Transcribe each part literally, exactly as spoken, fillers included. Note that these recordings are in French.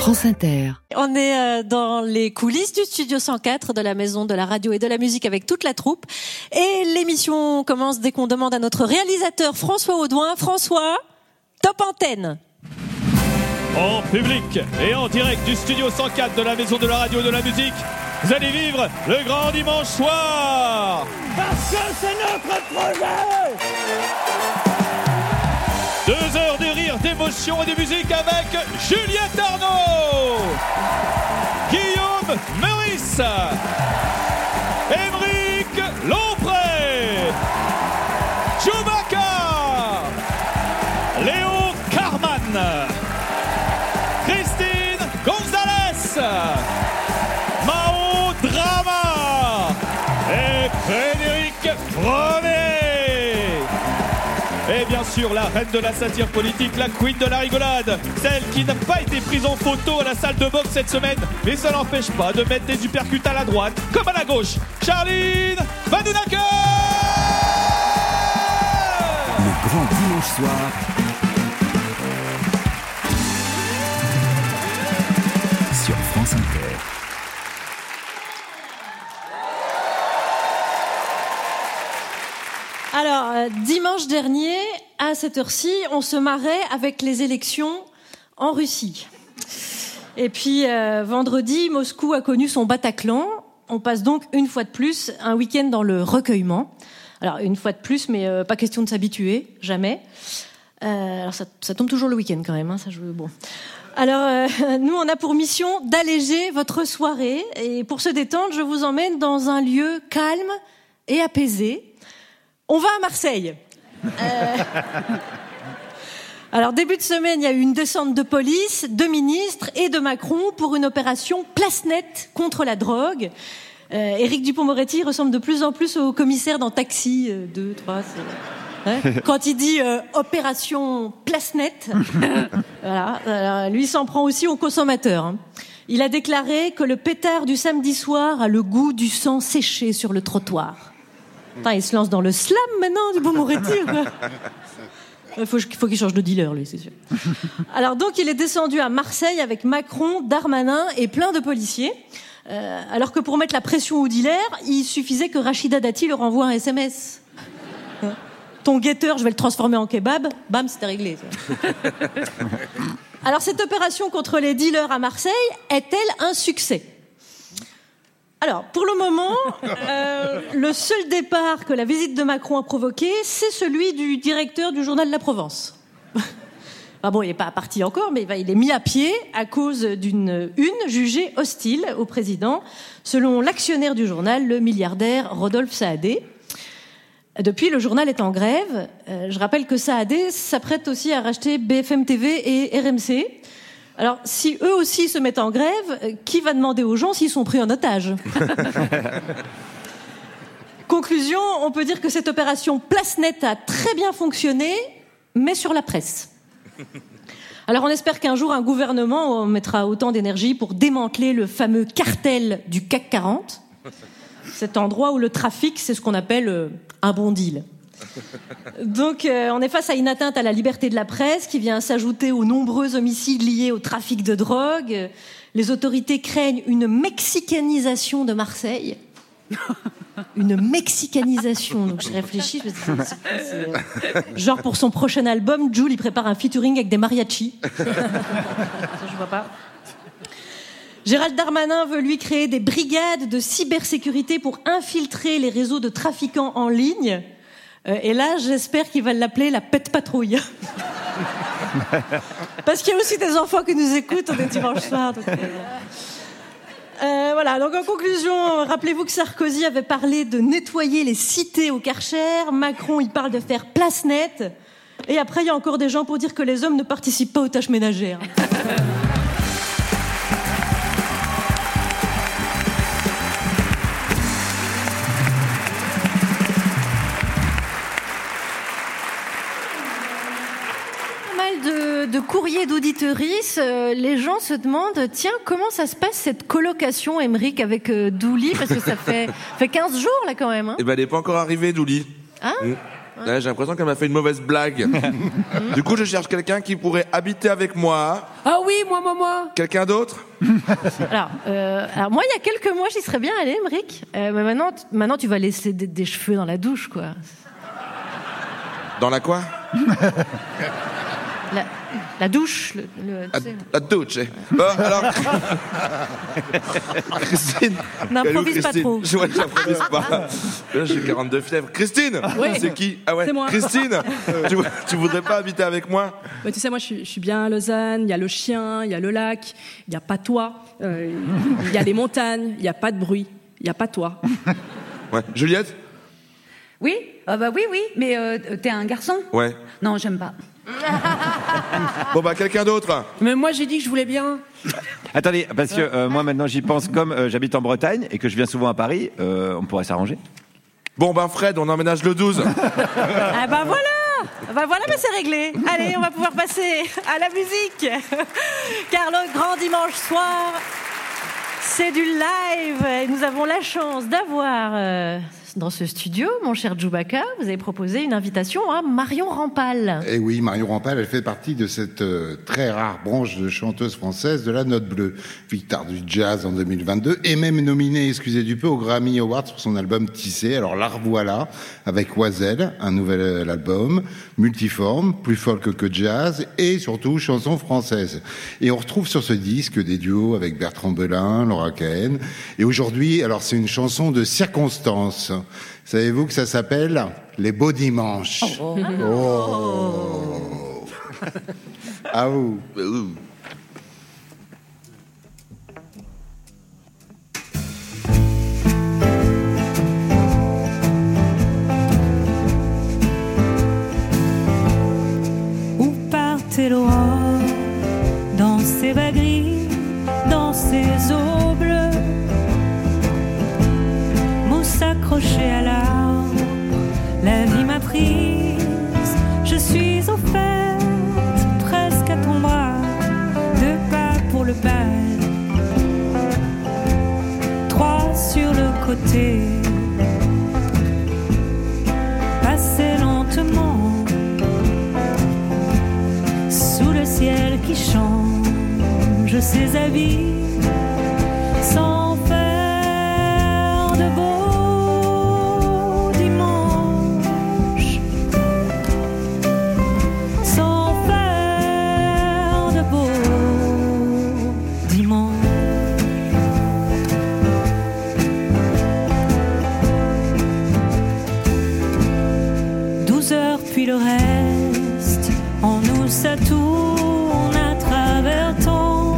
France Inter. On est euh, dans les coulisses du Studio cent quatre de la Maison de la Radio et de la Musique avec toute la troupe. Et l'émission commence dès qu'on demande à notre réalisateur François Audouin. François, top antenne. En public et en direct du Studio cent quatre de la Maison de la Radio et de la Musique, vous allez vivre le grand dimanche soir. Parce que c'est notre projet. Deux heures de rire, d'émotion et de musique avec Juliette Arnaud, Guillaume Meurice, Émeric Lompré, Chewbacca, Léo Carman, Christine Gonzalez, Mao Drama et Frédéric Fromet. Et bien sûr, la reine de la satire politique, la queen de la rigolade, celle qui n'a pas été prise en photo à la salle de boxe cette semaine, mais ça n'empêche pas de mettre des uppercuts à la droite comme à la gauche. Charline Vanhoenacker. Le grand dimanche soir sur France Inter. Alors, euh, dimanche dernier, à cette heure-ci, on se marrait avec les élections en Russie. Et puis, euh, vendredi, Moscou a connu son Bataclan. On passe donc, une fois de plus, un week-end dans le recueillement. Alors, une fois de plus, mais euh, pas question de s'habituer, jamais. Euh, alors, ça, ça tombe toujours le week-end quand même, hein, ça je veux... Bon. Alors, euh, nous, on a pour mission d'alléger votre soirée. Et pour se détendre, je vous emmène dans un lieu calme et apaisé. On va à Marseille. Euh... Alors, début de semaine, il y a eu une descente de police, de ministres et de Macron pour une opération place nette contre la drogue. Euh, Éric Dupond-Moretti ressemble de plus en plus au commissaire dans Taxi euh, deux, trois... Ouais. Quand il dit euh, opération place nette, voilà, alors, lui s'en prend aussi aux consommateurs. Hein. Il a déclaré que le pétard du samedi soir a le goût du sang séché sur le trottoir. Attends, il se lance dans le slam maintenant, Dupond-Moretti ou quoi ? Il faut, faut qu'il change de dealer, lui, c'est sûr. Alors donc, il est descendu à Marseille avec Macron, Darmanin et plein de policiers. Euh, alors que pour mettre la pression au dealer, il suffisait que Rachida Dati leur envoie un S M S. Hein ? Ton guetteur, je vais le transformer en kebab. Bam, c'était réglé. Alors, cette opération contre les dealers à Marseille est-elle un succès ? Alors, pour le moment, euh, le seul départ que la visite de Macron a provoqué, c'est celui du directeur du journal La Provence. Ah bon, il n'est pas parti encore, mais il est mis à pied à cause d'une une jugée hostile au président, selon l'actionnaire du journal, le milliardaire Rodolphe Saadé. Depuis, le journal est en grève. Euh, je rappelle que Saadé s'apprête aussi à racheter B F M T V et R M C. Alors, si eux aussi se mettent en grève, qui va demander aux gens s'ils sont pris en otage ? Conclusion, on peut dire que cette opération place nette a très bien fonctionné, mais sur la presse. Alors, on espère qu'un jour, un gouvernement mettra autant d'énergie pour démanteler le fameux cartel du C A C quarante, cet endroit où le trafic, c'est ce qu'on appelle euh, un bon deal. Donc, euh, on est face à une atteinte à la liberté de la presse qui vient s'ajouter aux nombreux homicides liés au trafic de drogue. Les autorités craignent une mexicanisation de Marseille. Une mexicanisation. Donc, je réfléchis. Je me dis, c'est, c'est, c'est... Genre, pour son prochain album, Jul, il prépare un featuring avec des mariachis. Ça, je vois pas. Gérald Darmanin veut, lui, créer des brigades de cybersécurité pour infiltrer les réseaux de trafiquants en ligne. Euh, et là, j'espère qu'il va l'appeler la pète patrouille. Parce qu'il y a aussi des enfants qui nous écoutent, on est dimanche soir. Donc, euh, euh, voilà, donc en conclusion, rappelez-vous que Sarkozy avait parlé de nettoyer les cités au Karcher. Macron, il parle de faire place nette. Et après, il y a encore des gens pour dire que les hommes ne participent pas aux tâches ménagères. De, de courriers d'auditeurices, euh, les gens se demandent, tiens, comment ça se passe cette colocation, Émeric, avec euh, Douli, parce que ça fait, fait quinze jours, là, quand même. Hein. Eh ben, elle n'est pas encore arrivée, Douli. Hein mmh. Ouais, j'ai l'impression qu'elle m'a fait une mauvaise blague. Du coup, je cherche quelqu'un qui pourrait habiter avec moi. Ah oui, moi, moi, moi. Quelqu'un d'autre? Alors, euh, alors, moi, il y a quelques mois, j'y serais bien allé, Emmerich. Euh, mais maintenant, t- maintenant, tu vas laisser des, des cheveux dans la douche, quoi. Dans la quoi? La, la douche, le, le, tu La, sais. la douche. eh. Bon, alors... Christine. N'improvise pas Christine. trop. Je vois que j'improvise pas. Là, j'ai quarante-deux fièvres. Christine. Oui. C'est qui? Ah ouais. C'est moi. Christine. tu, tu voudrais pas habiter avec moi? Bah, tu sais, moi, je suis, je suis bien à Lausanne. Il y a le chien, il y a le lac, il n'y a pas toi. Euh, Il y a les montagnes, il n'y a pas de bruit, il n'y a pas toi. Ouais. Juliette? Oui, ah bah oui, oui, mais euh, t'es un garçon? Ouais. Non, j'aime pas. Bon bah quelqu'un d'autre. Mais moi, j'ai dit que je voulais bien. Attendez, parce que euh, moi maintenant j'y pense, comme euh, j'habite en Bretagne et que je viens souvent à Paris, euh, on pourrait s'arranger. Bon ben Fred, on emménage le douze. Ah bah voilà. Bah voilà, bah c'est réglé. Allez, on va pouvoir passer à la musique. Car le grand dimanche soir, c'est du live. Et nous avons la chance d'avoir euh, dans ce studio, mon cher Djoubaka, vous avez proposé une invitation à Marion Rampal. Et oui, Marion Rampal, elle fait partie de cette euh, très rare branche de chanteuses françaises de la note bleue. Victoire du jazz en deux mille vingt-deux et même nominée, excusez du peu, au Grammy Awards pour son album Tissé. Alors la revoilà avec Oiselle, un nouvel euh, album, multiforme, plus folk que jazz et surtout chanson française. Et on retrouve sur ce disque des duos avec Bertrand Belin, Laura Cahen. Et aujourd'hui, alors c'est une chanson de circonstance. Savez-vous que ça s'appelle Les Beaux Dimanches? Oh, oh. À vous. Où partez l'aurore dans ces bas gris, dans ces eaux bleues? Accrochée à l'arbre, la vie m'a prise, je suis au fait, presque à ton bras, deux pas pour le bal, trois sur le côté, passer lentement, sous le ciel qui change ses habits, sans faire de beau. Puis le reste, en nous ça tourne à travers temps.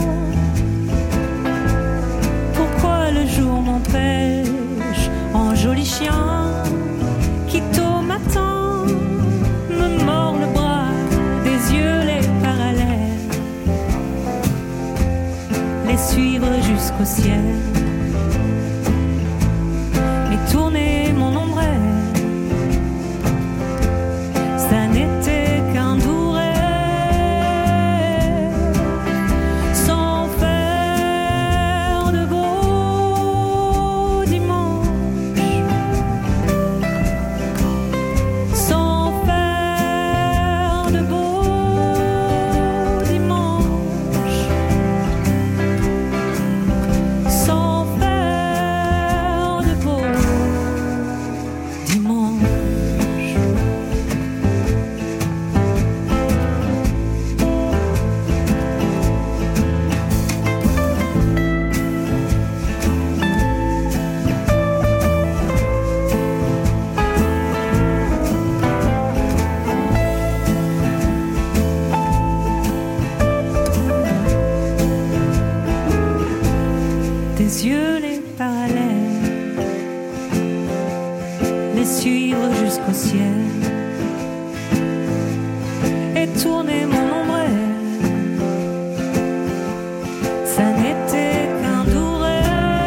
Pourquoi le jour m'empêche, en joli chien, qui tôt matin me mord le bras, des yeux les parallèles, les suivre jusqu'au ciel, et tourner mon ombrelle. Ça n'était qu'un doux rêve, sans faire de beaux dimanches, sans faire de beaux dimanches, sans faire de beaux dimanches. Tes yeux les parallèles, les suivre jusqu'au ciel, et tourner mon ombrelle. Ça n'était qu'un doux rêve,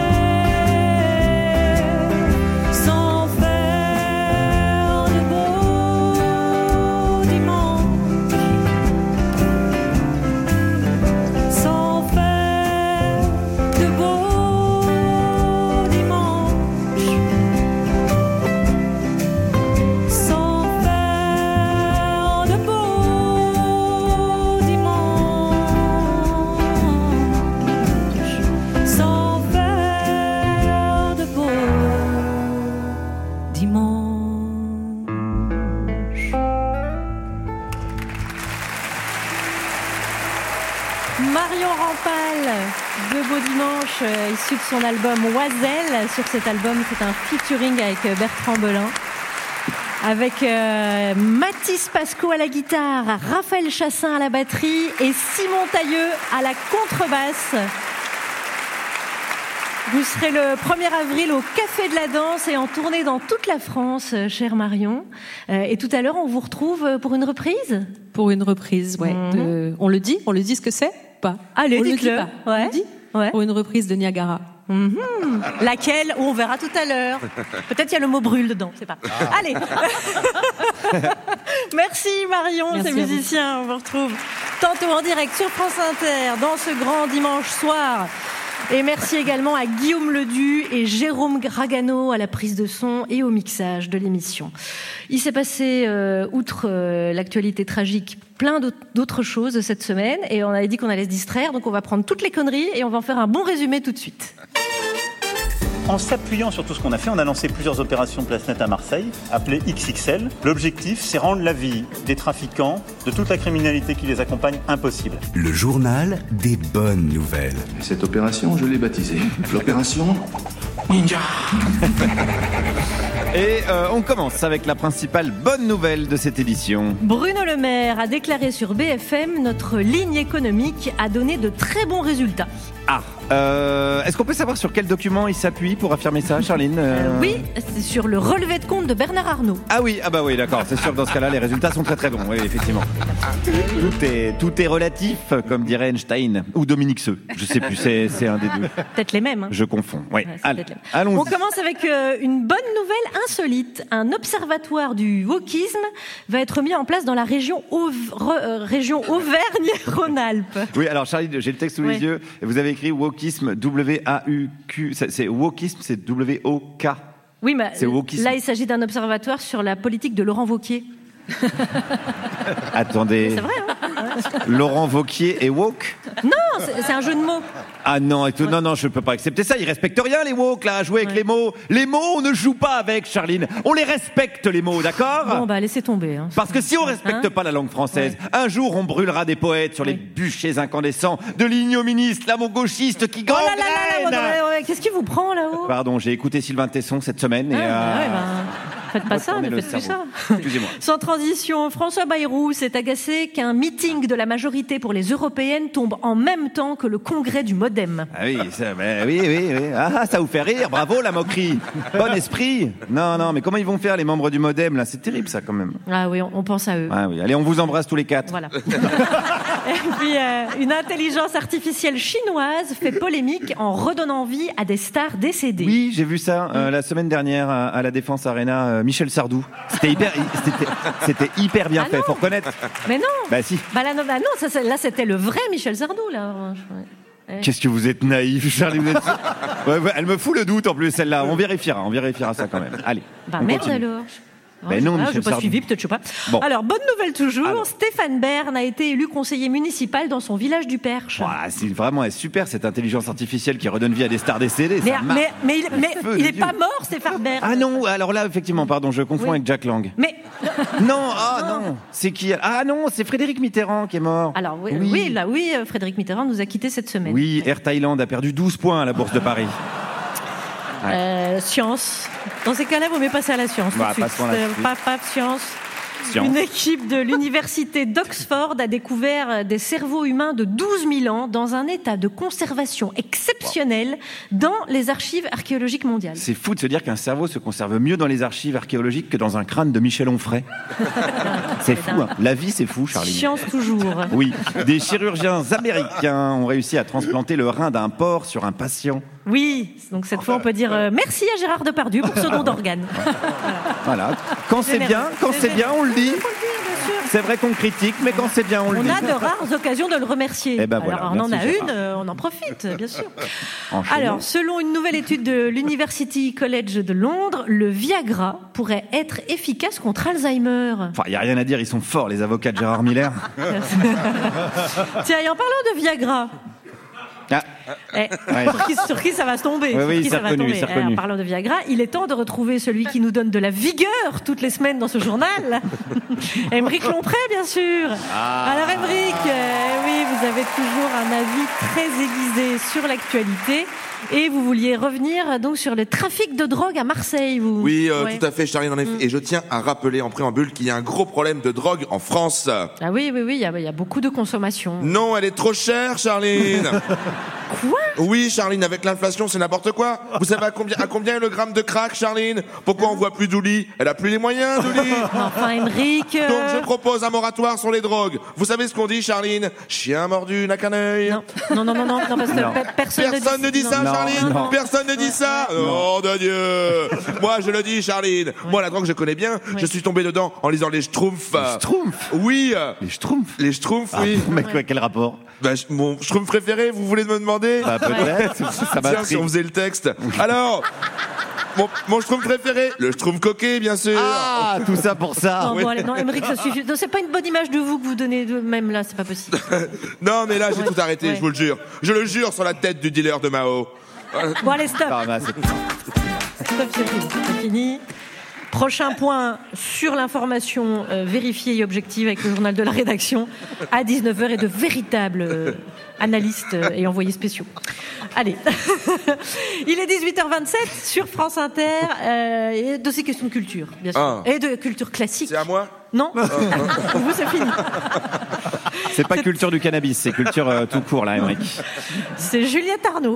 sans faire de beaux dimanches, sans faire de beaux dimanche, sans Rampal de Beau Dimanche, euh, issu de son album Oiselle. Sur cet album, c'est un featuring avec euh, Bertrand Belin. Avec euh, Mathis Pasco à la guitare, Raphaël Chassin à la batterie et Simon Tailleux à la contrebasse. Vous serez le premier avril au Café de la Danse et en tournée dans toute la France, euh, chère Marion. Euh, et tout à l'heure, on vous retrouve pour une reprise ? Pour une reprise, ouais. Mmh. De... On le dit On le dit ce que c'est ? Pas. Allez, on le dites-le. dit pas. Ouais. On le dit Ouais. Pour une reprise de Niagara. Mmh. Laquelle on verra tout à l'heure. Peut-être il y a le mot brûle dedans, c'est pas. Ah. Allez. Merci Marion, Merci ces musiciens. On vous retrouve tantôt en direct sur France Inter dans ce grand dimanche soir. Et merci également à Guillaume Ledu et Jérôme Gragano à la prise de son et au mixage de l'émission. Il s'est passé, euh, outre euh, l'actualité tragique, plein d'autres choses cette semaine et on avait dit qu'on allait se distraire, donc on va prendre toutes les conneries et on va en faire un bon résumé tout de suite. En s'appuyant sur tout ce qu'on a fait, on a lancé plusieurs opérations PlaceNet à Marseille, appelées X X L. L'objectif, c'est rendre la vie des trafiquants, de toute la criminalité qui les accompagne, impossible. Le journal des bonnes nouvelles. Et cette opération, je l'ai baptisée l'opération Ninja. Et euh, on commence avec la principale bonne nouvelle de cette édition. Bruno Le Maire a déclaré sur B F M « Notre ligne économique a donné de très bons résultats ». Ah, euh, est-ce qu'on peut savoir sur quel document il s'appuie pour affirmer ça, Charline euh... Euh, Oui, c'est sur le relevé de compte de Bernard Arnault. Ah oui, ah bah oui, d'accord. C'est sûr que dans ce cas-là, les résultats sont très très bons. Oui, effectivement. Tout est, tout est relatif, comme dirait Einstein ou Dominique Seux. Je sais plus, c'est, c'est un des deux. Peut-être les mêmes. Hein. Je confonds. Oui. Ouais, Allez, les mêmes. allons-y. On commence avec euh, une bonne nouvelle insolite. Un observatoire du wokisme va être mis en place dans la région, Auv- re- euh, région Auvergne-Rhône-Alpes. Oui, alors Charline, j'ai le texte sous Ouais. les yeux. Et vous avez écrit wokisme, W A U Q. C'est, c'est wokisme, c'est W O K. Oui, mais C'est wokisme. là, il s'agit d'un observatoire sur la politique de Laurent Wauquiez. Attendez. C'est vrai, hein? Laurent Wauquiez est woke? Non, c'est, c'est un jeu de mots. Ah non, et tout, non, non, je peux pas accepter ça. Ils respectent rien, les woke, là, à jouer avec les mots. Les mots, on ne joue pas avec, Charline. On les respecte, les mots, d'accord? Bon, bah, laissez tomber. Hein. Parce que si on respecte Hein pas la langue française, Ouais. un jour on brûlera des poètes sur les Oui. bûchers incandescents de l'ignominie islamo-gauchiste qui Oh là gangrène. là là là, ouais, ouais, ouais, qu'est-ce qui vous prend là-haut? Pardon, j'ai écouté Sylvain Tesson cette semaine et... Ah, bah euh, ouais, bah, faites pas ça, retournez ne le faites plus ça. cerveau. Excusez-moi. Sans transition, François Bayrou s'est agacé qu'un meeting de la majorité pour les européennes tombe en même temps que le congrès du Modem. Ah oui, ça, ben oui, oui, oui. Ah, ça vous fait rire, bravo la moquerie. Bon esprit. Non, non, mais comment ils vont faire les membres du Modem là? C'est terrible ça quand même. Ah oui, on, on pense à eux. Ah oui, allez, on vous embrasse tous les quatre. Voilà. Et puis, euh, une intelligence artificielle chinoise fait polémique en redonnant vie à des stars décédées. Oui, j'ai vu ça euh, la semaine dernière à, à la Défense Arena, euh, Michel Sardou. C'était hyper, c'était, c'était hyper bien Ah fait, non. faut reconnaître. Mais non. Bah si. Bah là, non, bah non, ça, c'est- là c'était le vrai Michel Sardou là. Ouais. Ouais. Qu'est-ce que vous êtes naïf, Charlie, vous êtes... Ouais, ouais, elle me fout le doute en plus, celle-là. On vérifiera, on vérifiera ça quand même. Allez, Bah on merde continue. alors. Ben je non, sais pas, Michel j'ai pas Sardou. suivi, peut-être, je sais pas. Bon. Alors, bonne nouvelle toujours, Alors. Stéphane Bern a été élu conseiller municipal dans son village du Perche. Voilà, c'est vraiment elle est super cette intelligence artificielle qui redonne vie à des stars décédées. mais ça marche. mais, mais, il, mais Feu il de est Dieu. pas mort, Stéphane Bern. Ah non, alors là, effectivement, pardon, je confonds Oui. avec Jack Lang. Mais, Non, ah non, c'est qui? Ah non, c'est Frédéric Mitterrand qui est mort. alors, oui, oui. là, oui, euh, Frédéric Mitterrand nous a quittés cette semaine. Oui, Air Thailand a perdu douze points à la Bourse de Paris. Euh, science. Dans ces cas-là, vous mieux passer à la science. Bah, tout de suite. passons à la Euh, suite. Pas, pas science. Science. Une équipe de l'université d'Oxford a découvert des cerveaux humains de douze mille ans dans un état de conservation exceptionnel dans les archives archéologiques mondiales. C'est fou de se dire qu'un cerveau se conserve mieux dans les archives archéologiques que dans un crâne de Michel Onfray. C'est fou, hein. La vie, c'est fou, Charlie. Science toujours. Oui, des chirurgiens américains ont réussi à transplanter le rein d'un porc sur un patient. Oui, donc cette fois on peut dire euh, merci à Gérard Depardieu pour ce don d'organe. Voilà. Quand c'est Généreux. bien, quand c'est bien, on le dit. Faut le dire, bien sûr. C'est vrai qu'on critique, mais quand c'est bien, on le On dit. a de rares occasions de le remercier. Eh ben Alors voilà, on en a merci, Gérard. une, euh, on en profite, bien sûr. Enchaînons. Alors, selon une nouvelle étude de l'University College de Londres, le Viagra pourrait être efficace contre Alzheimer. Enfin, il n'y a rien à dire, ils sont forts, les avocats de Gérard Miller. Tiens, et en parlant de Viagra, Ah. Eh, Ouais. sur, qui, sur qui ça va se tomber, Oui, sur oui, qui c'est ça va reconnu, tomber. c'est reconnu. Eh, en parlant de Viagra, il est temps de retrouver celui qui nous donne de la vigueur toutes les semaines dans ce journal. Aymeric Lompré, bien sûr. Ah. Alors Aymeric, euh, oui, vous avez toujours un avis très aiguisé sur l'actualité. Et vous vouliez revenir donc sur le trafic de drogue à Marseille, vous. Oui, euh, Ouais. tout à fait, Charline, en effet. Mm. Et je tiens à rappeler en préambule qu'il y a un gros problème de drogue en France. Ah oui, oui, oui, il y, a- il y a beaucoup de consommation. Non, elle est trop chère, Charline. Quoi? Oui, Charline, avec l'inflation, c'est n'importe quoi. Vous savez à combien, à combien est le gramme de crack, Charline? Pourquoi on voit plus Douli? Elle a plus les moyens, Douli. Enfin, Aymeric. euh, Donc je propose un moratoire sur les drogues. Vous savez ce qu'on dit, Charline? Chien mordu n'a qu'un œil. Non, non, non, non, non, non, parce que Non. pe- personne, Personne ne dit ça, Non, Charline. non. Personne ne dit ça. Oh de Dieu. Moi, je le dis, Charline. Moi, la drogue, je connais bien. Je suis tombé dedans en lisant les Schtroumpfs. Les Schtroumpfs. Oui. Les Schtroumpfs. Les Schtroumpfs, Ah, oui. mais quoi, quel rapport? Bah, je- mon Schtroumpf préféré, vous voulez me demander? Bah, peut-être. Ça m'a Tiens, si pris. on faisait le texte. Alors, mon, mon Schtroumpf préféré, le Schtroumpf coquet, bien sûr. Ah, tout ça pour ça. Non, oui. bon, allez, non, Aymeric, ça suffit. Non, c'est pas une bonne image de vous que vous donnez de même là, c'est pas possible. Non, mais là, j'ai Ouais. tout arrêté, Ouais. je vous le jure. Je le jure sur la tête du dealer de Mao. Bon, allez, stop. Ah, bah, c'est- Stop, c'est fini. C'est fini. Prochain point sur l'information euh, vérifiée et objective avec le journal de la rédaction à dix-neuf heures et de véritables euh, analystes euh, et envoyés spéciaux. Allez, il est dix-huit heures vingt-sept sur France Inter euh, et de ces questions de culture, bien sûr, Ah. et de culture classique. C'est à moi? Non, pour vous c'est fini. C'est pas culture du cannabis, c'est culture euh, tout court, là, Aymeric. C'est Juliette Arnaud.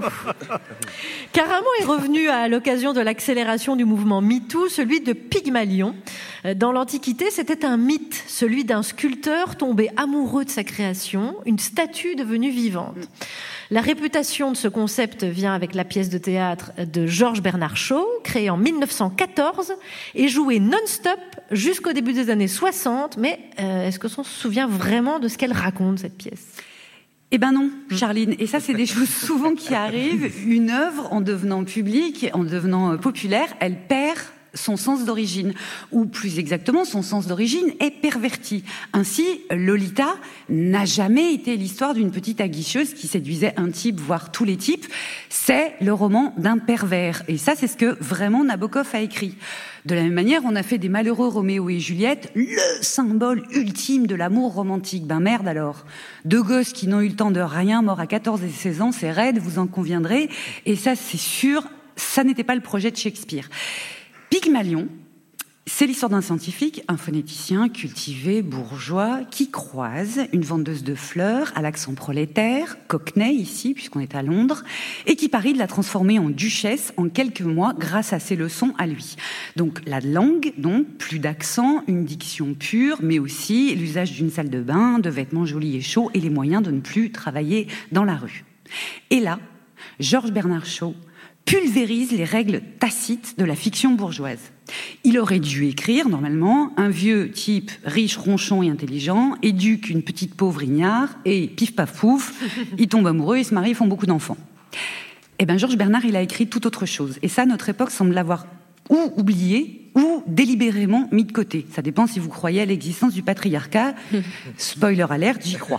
Car un mot est revenu à l'occasion de l'accélération du mouvement MeToo, celui de Pygmalion. Dans l'Antiquité, c'était un mythe, celui d'un sculpteur tombé amoureux de sa création, une statue devenue vivante. La réputation de ce concept vient avec la pièce de théâtre de Georges Bernard Shaw, créée en mille neuf cent quatorze et jouée non-stop jusqu'au début des années soixante. Mais euh, est-ce qu'on se souvient vraiment de ce qu'elle raconte, cette pièce ? Eh ben non, Charline. Et ça, c'est des choses souvent qui arrivent. Une œuvre, en devenant publique, en devenant euh, populaire, elle perd son sens d'origine, ou plus exactement, son sens d'origine est perverti. Ainsi, Lolita n'a jamais été l'histoire d'une petite aguicheuse qui séduisait un type, voire tous les types. C'est le roman d'un pervers. Et ça, c'est ce que vraiment Nabokov a écrit. De la même manière, on a fait des malheureux Roméo et Juliette le symbole ultime de l'amour romantique. Ben merde alors. Deux gosses qui n'ont eu le temps de rien, morts à quatorze et seize ans, c'est raide, vous en conviendrez. Et ça, c'est sûr, ça n'était pas le projet de Shakespeare. Pygmalion, c'est l'histoire d'un scientifique, un phonéticien cultivé, bourgeois, qui croise une vendeuse de fleurs à l'accent prolétaire, cockney ici, puisqu'on est à Londres, et qui parie de la transformer en duchesse en quelques mois grâce à ses leçons à lui. Donc la langue, donc plus d'accent, une diction pure, mais aussi l'usage d'une salle de bain, de vêtements jolis et chauds, et les moyens de ne plus travailler dans la rue. Et là, Georges Bernard Shaw pulvérise les règles tacites de la fiction bourgeoise. Il aurait dû écrire, normalement, un vieux type riche, ronchon et intelligent éduque une petite pauvre ignare et pif paf pouf, ils tombent amoureux, ils se marient, ils font beaucoup d'enfants. Eh bien, Georges Bernard, il a écrit tout autre chose. Et ça, notre époque semble l'avoir ou oublié ou délibérément mis de côté. Ça dépend si vous croyez à l'existence du patriarcat. Spoiler alert, j'y crois.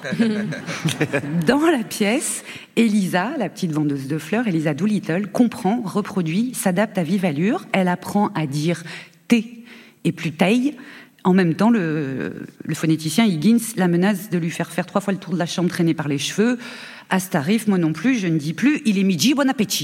Dans la pièce, Elisa, la petite vendeuse de fleurs, Elisa Doolittle, comprend, reproduit, s'adapte à vive allure. Elle apprend à dire « thé » et plus « taille ». En même temps, le, le phonéticien Higgins la menace de lui faire faire trois fois le tour de la chambre traîné par les cheveux. À ce tarif, moi non plus, je ne dis plus « il est midi, bon appétit ».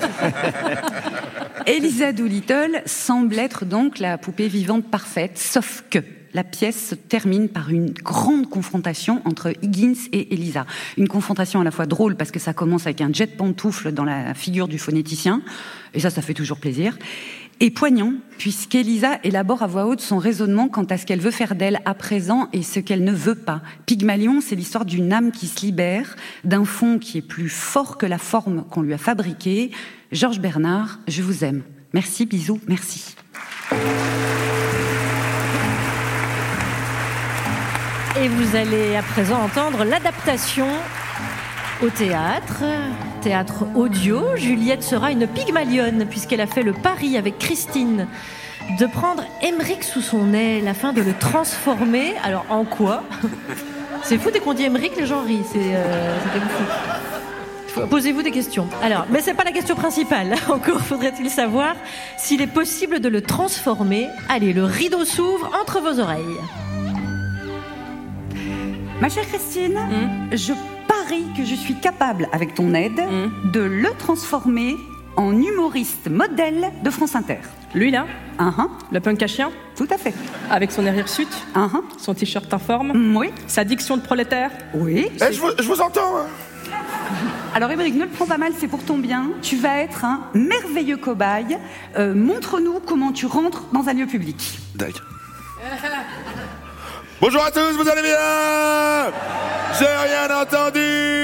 Elisa Doolittle semble être donc la poupée vivante parfaite, sauf que la pièce se termine par une grande confrontation entre Higgins et Elisa. Une confrontation à la fois drôle parce que ça commence avec un jet de pantoufle dans la figure du phonéticien, et ça, ça fait toujours plaisir, et poignant, puisqu'Elisa élabore à voix haute son raisonnement quant à ce qu'elle veut faire d'elle à présent et ce qu'elle ne veut pas. Pygmalion, c'est l'histoire d'une âme qui se libère, d'un fond qui est plus fort que la forme qu'on lui a fabriquée. Georges Bernard, je vous aime. Merci, bisous, merci. Et vous allez à présent entendre l'adaptation au théâtre, théâtre audio. Juliette sera une Pygmalionne puisqu'elle a fait le pari avec Christine de prendre Aymeric sous son aile afin de le transformer. Alors en quoi ? C'est fou, dès qu'on dit Aymeric, les gens rient. C'est, euh, c'est fou. Posez-vous des questions. Alors, mais c'est pas la question principale. Encore faudrait-il savoir s'il est possible de le transformer. Allez, le rideau s'ouvre entre vos oreilles. Ma chère Christine, Mmh. je parie que je suis capable, avec ton aide, Mmh. de le transformer en humoriste modèle de France Inter. Lui, là, Uh-huh. le punk à chien, Tout à fait. avec son air hirsute, Uh-huh. son t-shirt informe, Mm, Oui. sa diction de prolétaire. Oui. Eh, je, vous, je vous entends. hein. Alors Émeric, ne le prends pas mal, c'est pour ton bien. Tu vas être un merveilleux cobaye. Euh, montre-nous comment tu rentres dans un lieu public. D'accord. Bonjour à tous, vous allez bien? J'ai rien entendu.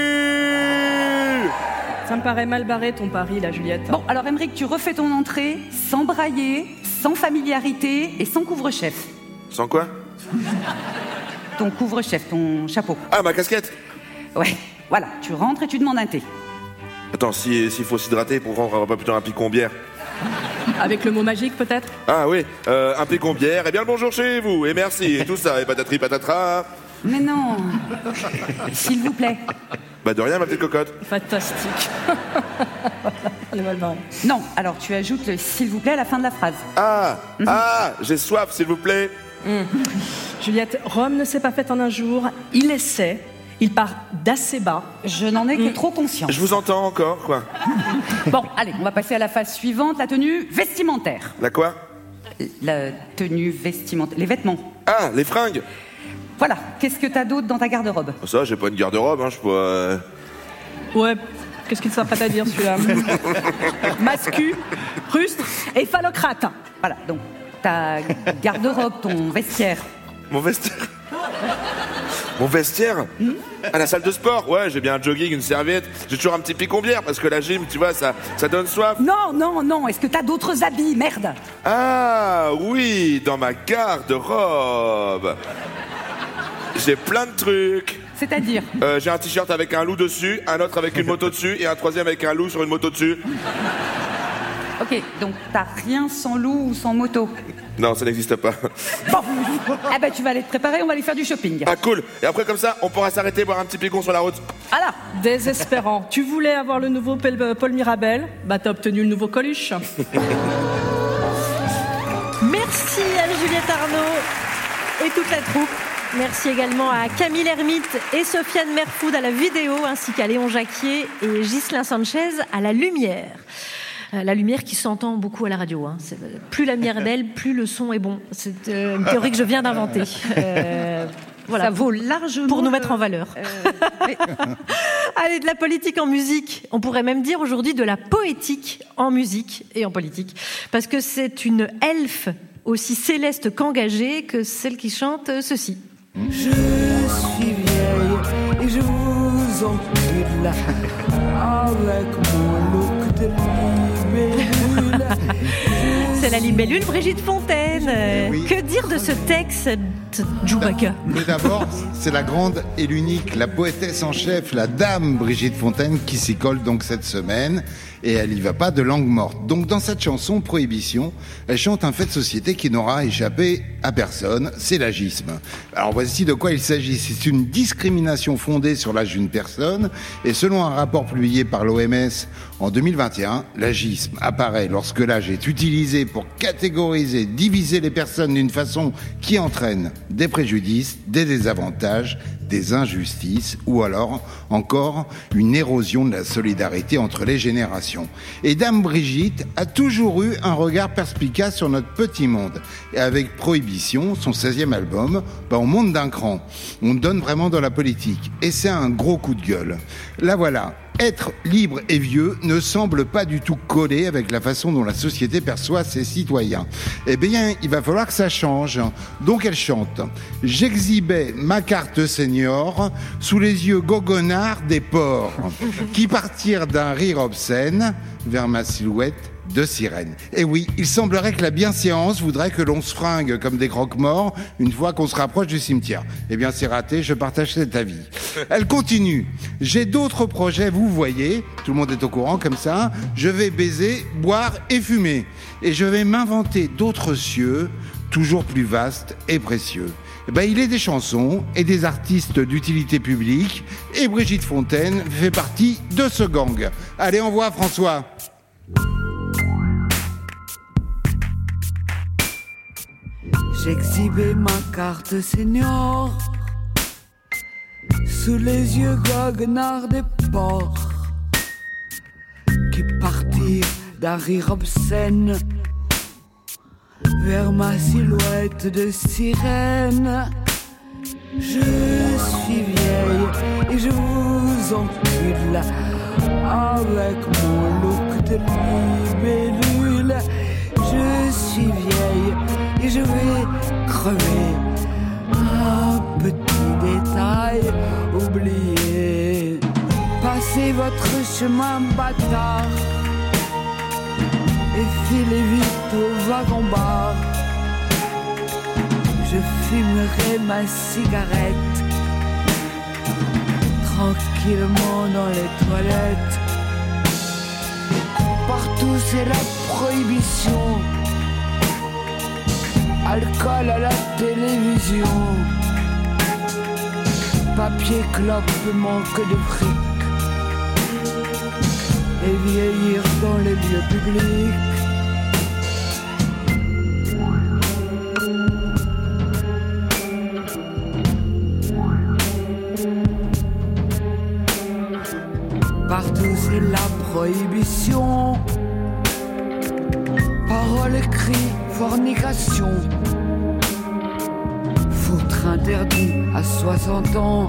Ça me paraît mal barré ton pari, là, Juliette. Bon, alors Émeric, tu refais ton entrée sans brailler, sans familiarité et sans couvre-chef. Sans quoi? Ton couvre-chef, ton chapeau. Ah, ma casquette. Ouais, voilà, tu rentres et tu demandes un thé. Attends, si- s'il faut s'hydrater pour rendre, on va pas plutôt un picon bière. Avec le mot magique, peut-être? Ah oui, euh, un picon bière, et bien le bonjour chez vous, et merci, et tout ça, et patatri patatras. Mais non. S'il vous plaît. Bah de rien, ma petite cocotte. Fantastique. On est mal barré. Non, alors tu ajoutes le s'il vous plaît à la fin de la phrase. Ah, ah, j'ai soif, s'il vous plaît. Juliette, Rome ne s'est pas faite en un jour. Il essaie. Il part d'assez bas. Je n'en ai que trop conscience. Je vous entends encore, quoi. Bon, allez, on va passer à la phase suivante, la tenue vestimentaire. La quoi? La tenue vestimentaire, les vêtements. Ah, les fringues. Voilà, qu'est-ce que t'as d'autre dans ta garde-robe? Ça, j'ai pas une garde-robe, hein, je peux... euh, Ouais, qu'est-ce qu'il s'apprête à dire, celui-là? Mascu, rustre et phallocrate. Voilà, donc ta garde-robe, ton vestiaire. Mon vestiaire. Mon vestiaire À la salle de sport. Ouais, j'ai bien un jogging, une serviette. J'ai toujours un petit picon bière parce que la gym, tu vois, ça, ça donne soif. Non, non, non, est-ce que t'as d'autres habits, merde? Ah oui, dans ma garde-robe. J'ai plein de trucs. C'est-à-dire? Euh, j'ai un t-shirt avec un loup dessus, un autre avec une moto dessus et un troisième avec un loup sur une moto dessus. Ok, donc t'as rien sans loup ou sans moto? Non, ça n'existe pas. Bon, eh ben tu vas aller te préparer, on va aller faire du shopping. Ah cool. Et après comme ça, on pourra s'arrêter boire un petit picon sur la route. Alors, désespérant. Tu voulais avoir le nouveau Paul, Paul Mirabel, bah t'as obtenu le nouveau Coluche. Merci à Juliette Arnaud et toute la troupe. Merci également à Camille Hermite et Sofiane Merfoud à la vidéo, ainsi qu'à Léon Jacquier et Ghislain Sanchez à la lumière. La lumière qui s'entend beaucoup à la radio. Hein. C'est, plus la lumière d'elle, plus le son est bon. C'est euh, une théorie que je viens d'inventer. Euh, voilà, ça vaut largement pour nous mettre en valeur. Euh, mais... Allez, de la politique en musique. On pourrait même dire aujourd'hui de la poétique en musique et en politique. Parce que c'est une elfe aussi céleste qu'engagée que celle qui chante ceci. Je suis vieille et je vous en prie là, avec mon look de libellule. C'est la libellule Brigitte Fontaine. Oui. Que dire de ce texte, Djoubaka? Mais d'abord, c'est la grande et l'unique, la poétesse en chef, la dame Brigitte Fontaine, qui s'y colle donc cette semaine. Et elle y va pas de langue morte. Donc dans cette chanson, Prohibition, elle chante un fait de société qui n'aura échappé à personne, c'est l'agisme. Alors voici de quoi il s'agit. C'est une discrimination fondée sur l'âge d'une personne. Et selon un rapport publié par l'O M S en deux mille vingt et un, l'agisme apparaît lorsque l'âge est utilisé pour catégoriser, diviser les personnes d'une façon qui entraîne des préjudices, des désavantages, des injustices ou alors encore une érosion de la solidarité entre les générations. Et Dame Brigitte a toujours eu un regard perspicace sur notre petit monde. Et avec Prohibition, son seizième album, ben on monte d'un cran. On donne vraiment dans la politique. Et c'est un gros coup de gueule. Là voilà. Être libre et vieux ne semble pas du tout coller avec la façon dont la société perçoit ses citoyens. Eh bien, il va falloir que ça change. Donc elle chante. J'exhibais ma carte senior sous les yeux goguenards des porcs qui partirent d'un rire obscène vers ma silhouette de sirène. Et oui, il semblerait que la bienséance voudrait que l'on se fringue comme des croque-morts une fois qu'on se rapproche du cimetière. Eh bien, c'est raté, je partage cet avis. Elle continue. J'ai d'autres projets, vous voyez, tout le monde est au courant comme ça. Je vais baiser, boire et fumer. Et je vais m'inventer d'autres cieux, toujours plus vastes et précieux. ben, il est des chansons et des artistes d'utilité publique. Et Brigitte Fontaine fait partie de ce gang. Allez, envoie François. J'exhibais ma carte senior sous les yeux goguenards des porcs qui partirent d'un rire obscène vers ma silhouette de sirène. Je suis vieille et je vous encule avec mon look de libellule. Je suis vieille et je vais crever. Un petit détail oublié. Passez votre chemin bâtard et filez vite au wagon-bar. Je fumerai ma cigarette tranquillement dans les toilettes. Partout c'est la prohibition. Alcool à la télévision. Papier clope manque de fric. Et vieillir dans les lieux publics. Partout c'est la prohibition. Paroles, écrits, fornication. Foutre interdit à soixante ans.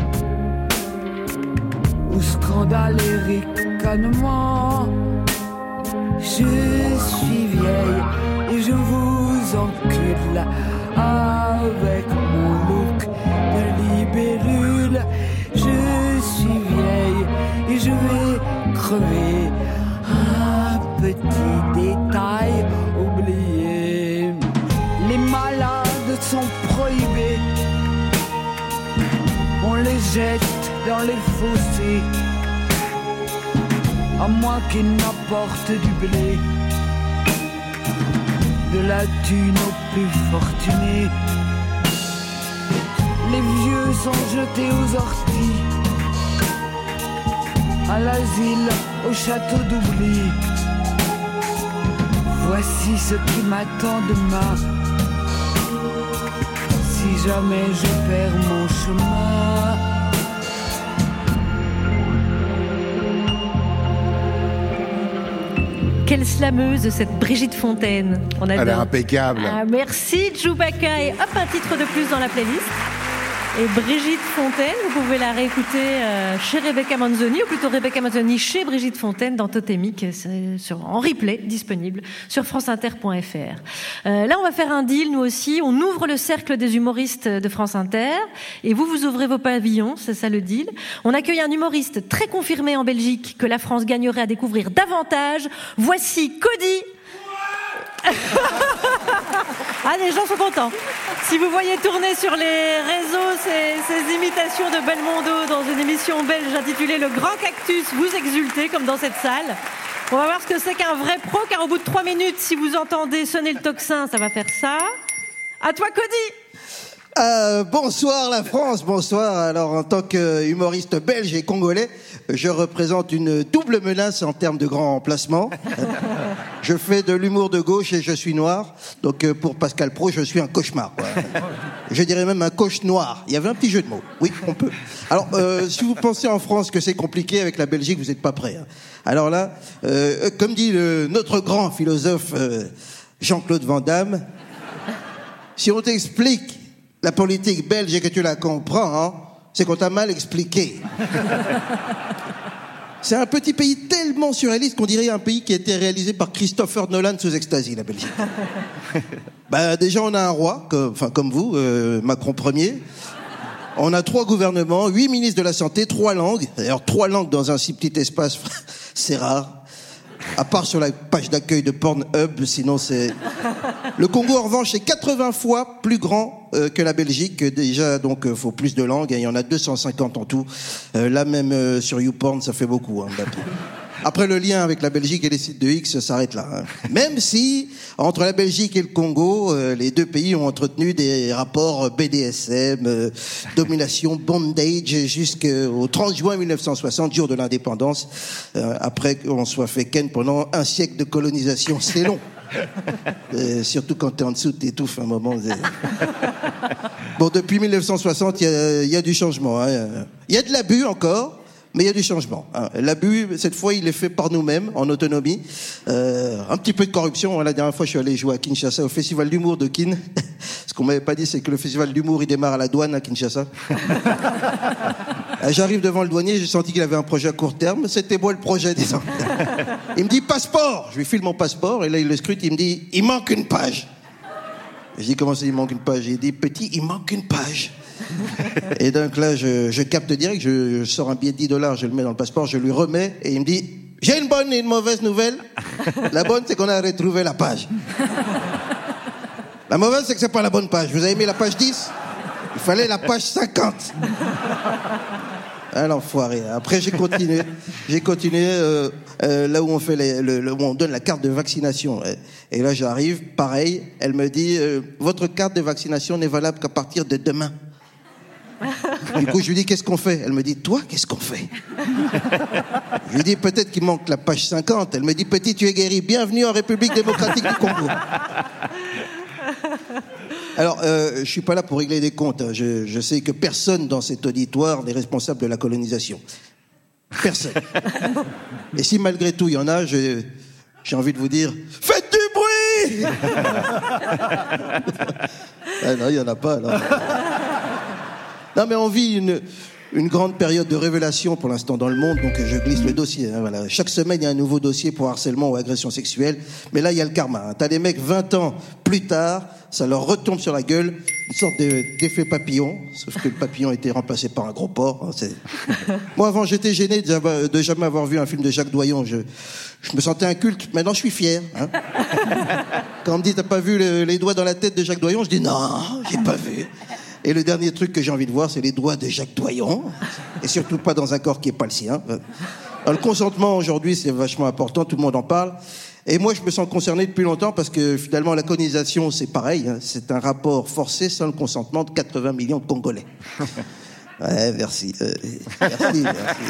Ou scandale et ricanement. Je suis vieille et je vous encule avec mon look de libellule. Je suis vieille et je vais crever. Un petit détail oublié. Les malades sont prohibés. On les jette dans les fossés. À moins qu'ils n'apportent du blé. De la thune aux plus fortunés. Les vieux sont jetés aux orties. À l'asile, au château d'oubli. Voici ce qui m'attend demain. Si jamais je perds mon chemin. Quelle slameuse cette Brigitte Fontaine. On adore. Elle est impeccable. Ah, merci Chewbacca. Et hop, un titre de plus dans la playlist. Et Brigitte Fontaine, vous pouvez la réécouter euh, chez Rebecca Manzoni, ou plutôt Rebecca Manzoni chez Brigitte Fontaine dans Totémique, c'est sur, en replay, disponible sur franceinter point f r. Euh, là, on va faire un deal, nous aussi. On ouvre le cercle des humoristes de France Inter, et vous, vous ouvrez vos pavillons, c'est ça le deal. On accueille un humoriste très confirmé en Belgique que la France gagnerait à découvrir davantage. Voici Cody. Ah, les gens sont contents. Si vous voyez tourner sur les réseaux ces, ces imitations de Belmondo dans une émission belge intitulée Le Grand Cactus, vous exultez comme dans cette salle. On va voir ce que c'est qu'un vrai pro, car au bout de trois minutes, si vous entendez sonner le tocsin, ça va faire ça. À toi, Cody. Euh, bonsoir la France, bonsoir. Alors en tant qu'humoriste belge et congolais, je représente une double menace en termes de grands placements. Je fais de l'humour de gauche et je suis noir. Donc pour Pascal Praud, je suis un cauchemar, quoi. Je dirais même un coche noir. Il y avait un petit jeu de mots. Oui, on peut. Alors euh, si vous pensez en France que c'est compliqué avec la Belgique, vous n'êtes pas prêts. Hein. Alors là, euh, comme dit le, notre grand philosophe euh, Jean-Claude Van Damme, si on t'explique la politique belge et que tu la comprends, hein, c'est qu'on t'a mal expliqué. C'est un petit pays tellement surréaliste qu'on dirait un pays qui a été réalisé par Christopher Nolan sous ecstasy, la Belgique. Bah, déjà, on a un roi, comme, enfin, comme vous, euh, Macron Premier. On a trois gouvernements, huit ministres de la Santé, trois langues. D'ailleurs, trois langues dans un si petit espace, c'est rare. À part sur la page d'accueil de Pornhub, sinon c'est... Le Congo, en revanche, est quatre-vingts fois plus grand euh, que la Belgique. Déjà, donc, il faut plus de langues. Il y en a deux cent cinquante en tout. Euh, là, même euh, sur YouPorn, ça fait beaucoup. Hein, Après, le lien avec la Belgique et les sites de X s'arrête là. Hein. Même si, entre la Belgique et le Congo, euh, les deux pays ont entretenu des rapports B D S M, euh, domination, bondage, jusqu'au trente juin mille neuf cent soixante, jour de l'indépendance, euh, après qu'on soit fait ken pendant un siècle de colonisation. C'est long. Euh, surtout quand t'es en dessous, t'étouffes un moment. Bon, depuis mille neuf cent soixante, il y, y a du changement. Il hein. y a de l'abus encore, mais il y a du changement. Hein. L'abus, cette fois, il est fait par nous-mêmes, en autonomie. Euh, un petit peu de corruption. La dernière fois, je suis allé jouer à Kinshasa, au Festival d'humour de Kin. Ce qu'on m'avait pas dit, c'est que le Festival d'humour, il démarre à la douane à Kinshasa. J'arrive devant le douanier, j'ai senti qu'il avait un projet à court terme. C'était moi le projet, disons. Il me dit passeport. Je lui file mon passeport et là il le scrute. Il me dit il manque une page. Je dis comment ça il manque une page. Il dit petit il manque une page. Et donc là je, je capte direct. Je, je sors un billet de dix dollars, je le mets dans le passeport, je lui remets et il me dit j'ai une bonne et une mauvaise nouvelle. La bonne c'est qu'on a retrouvé la page. La mauvaise c'est que c'est pas la bonne page. Vous avez mis la page dix. Il fallait la page cinquante. Ah, l'enfoiré. Après, j'ai continué. J'ai continué euh, euh, là où on fait les, le, le, où on donne la carte de vaccination. Et là, j'arrive, pareil. Elle me dit euh, votre carte de vaccination n'est valable qu'à partir de demain. Du coup, je lui dis qu'est-ce qu'on fait? Elle me dit toi, qu'est-ce qu'on fait? Je lui dis peut-être qu'il manque la page cinquante. Elle me dit petit, tu es guéri. Bienvenue en République démocratique du Congo. Alors, euh, je suis pas là pour régler des comptes. Hein. Je, je sais que personne dans cet auditoire n'est responsable de la colonisation. Personne. Et si malgré tout il y en a, j'ai, j'ai envie de vous dire faites du bruit. Ah non, il y en a pas. Alors. Non, mais on vit une, une grande période de révélation pour l'instant dans le monde, donc je glisse le dossier. Hein, voilà. Chaque semaine, il y a un nouveau dossier pour harcèlement ou agression sexuelle. Mais là, il y a le karma. Hein. T'as des mecs vingt ans plus tard, ça leur retombe sur la gueule, une sorte de, d'effet papillon, sauf que le papillon a été remplacé par un gros porc. Hein, c'est... Moi, avant, j'étais gêné de, de jamais avoir vu un film de Jacques Doyon. Je, je me sentais inculte. Maintenant, je suis fier. Hein. Quand on me dit, t'as pas vu le, les doigts dans la tête de Jacques Doyon, je dis, non, j'ai pas vu. Et le dernier truc que j'ai envie de voir, c'est les doigts de Jacques Doyon. Et surtout pas dans un corps qui est pas le sien. Alors, le consentement, aujourd'hui, c'est vachement important. Tout le monde en parle. Et moi, je me sens concerné depuis longtemps parce que, finalement, la colonisation, c'est pareil. Hein. C'est un rapport forcé sans le consentement de quatre-vingts millions de Congolais. Ouais, merci. Euh, merci, merci.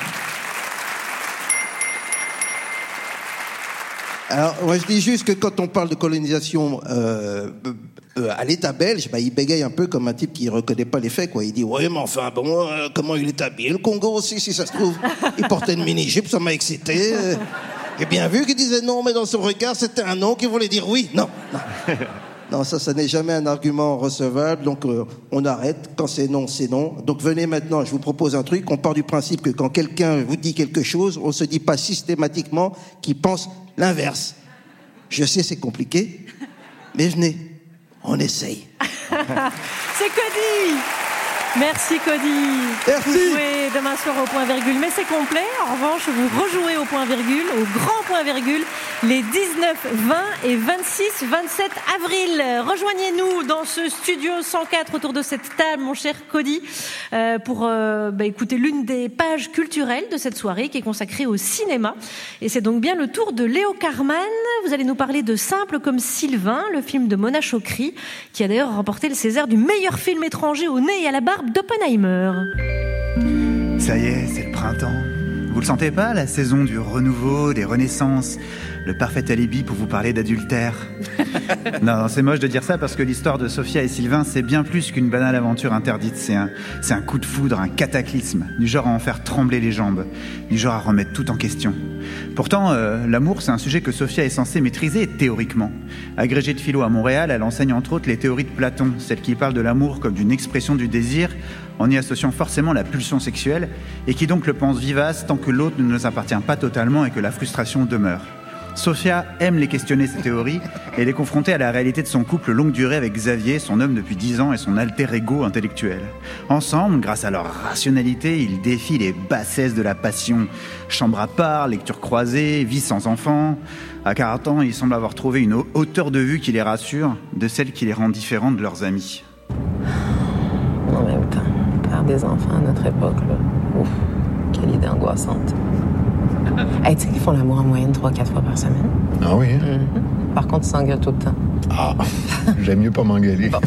Alors, moi, je dis juste que quand on parle de colonisation euh, euh, à l'État belge, bah, il bégaye un peu comme un type qui reconnaît pas les faits, quoi. Il dit, ouais, mais enfin, bon, euh, comment il est habillé, le Congo aussi, si ça se trouve. Il portait une mini-jupe, ça m'a excité. Euh, j'ai bien vu qu'il disait non, mais dans son regard, c'était un non qui voulait dire oui. Non, non. Non, ça, ça n'est jamais un argument recevable, donc euh, on arrête. Quand c'est non, c'est non. Donc venez maintenant, je vous propose un truc. On part du principe que quand quelqu'un vous dit quelque chose, on se dit pas systématiquement qu'il pense l'inverse. Je sais, c'est compliqué, mais venez, on essaye. C'est Cody. Merci Cody. Merci. Vous jouez demain soir au point virgule, mais c'est complet. En revanche, vous rejouez au point virgule, au grand point virgule, les dix-neuf, vingt et vingt-six, vingt-sept avril. Rejoignez-nous dans ce studio cent quatre autour de cette table, mon cher Cody, euh, pour euh, bah, écouter l'une des pages culturelles de cette soirée qui est consacrée au cinéma. Et c'est donc bien le tour de Léo Carman. Vous allez nous parler de Simple comme Sylvain, le film de Mona Chokri, qui a d'ailleurs remporté le César du meilleur film étranger au nez et à la barbe d'Oppenheimer. Ça y est, c'est le printemps. Vous le sentez pas, la saison du renouveau, des renaissances, le parfait alibi pour vous parler d'adultère? Non, c'est moche de dire ça parce que l'histoire de Sophia et Sylvain, c'est bien plus qu'une banale aventure interdite. C'est un, c'est un coup de foudre, un cataclysme, du genre à en faire trembler les jambes, du genre à remettre tout en question. Pourtant, euh, l'amour, c'est un sujet que Sophia est censée maîtriser théoriquement. Agrégée de philo à Montréal, elle enseigne entre autres les théories de Platon, celles qui parlent de l'amour comme d'une expression du désir, en y associant forcément la pulsion sexuelle, et qui donc le pense vivace tant que l'autre ne nous appartient pas totalement et que la frustration demeure. Sophia aime les questionner, ces théories, et les confronter à la réalité de son couple longue durée avec Xavier, son homme depuis dix ans et son alter ego intellectuel. Ensemble, grâce à leur rationalité, ils défient les bassesses de la passion. Chambre à part, lecture croisée, vie sans enfant. À quarante ans, ils semblent avoir trouvé une hauteur de vue qui les rassure, de celle qui les rend différents de leurs amis. En même temps, faire des enfants à notre époque, là, ouf, quelle idée angoissante. Hey, tu sais qu'ils font l'amour en moyenne trois quatre fois par semaine. Ah oui, hein? Mm-hmm. Par contre, ils s'engueulent tout le temps. Ah, j'aime mieux pas m'engueuler. Bon.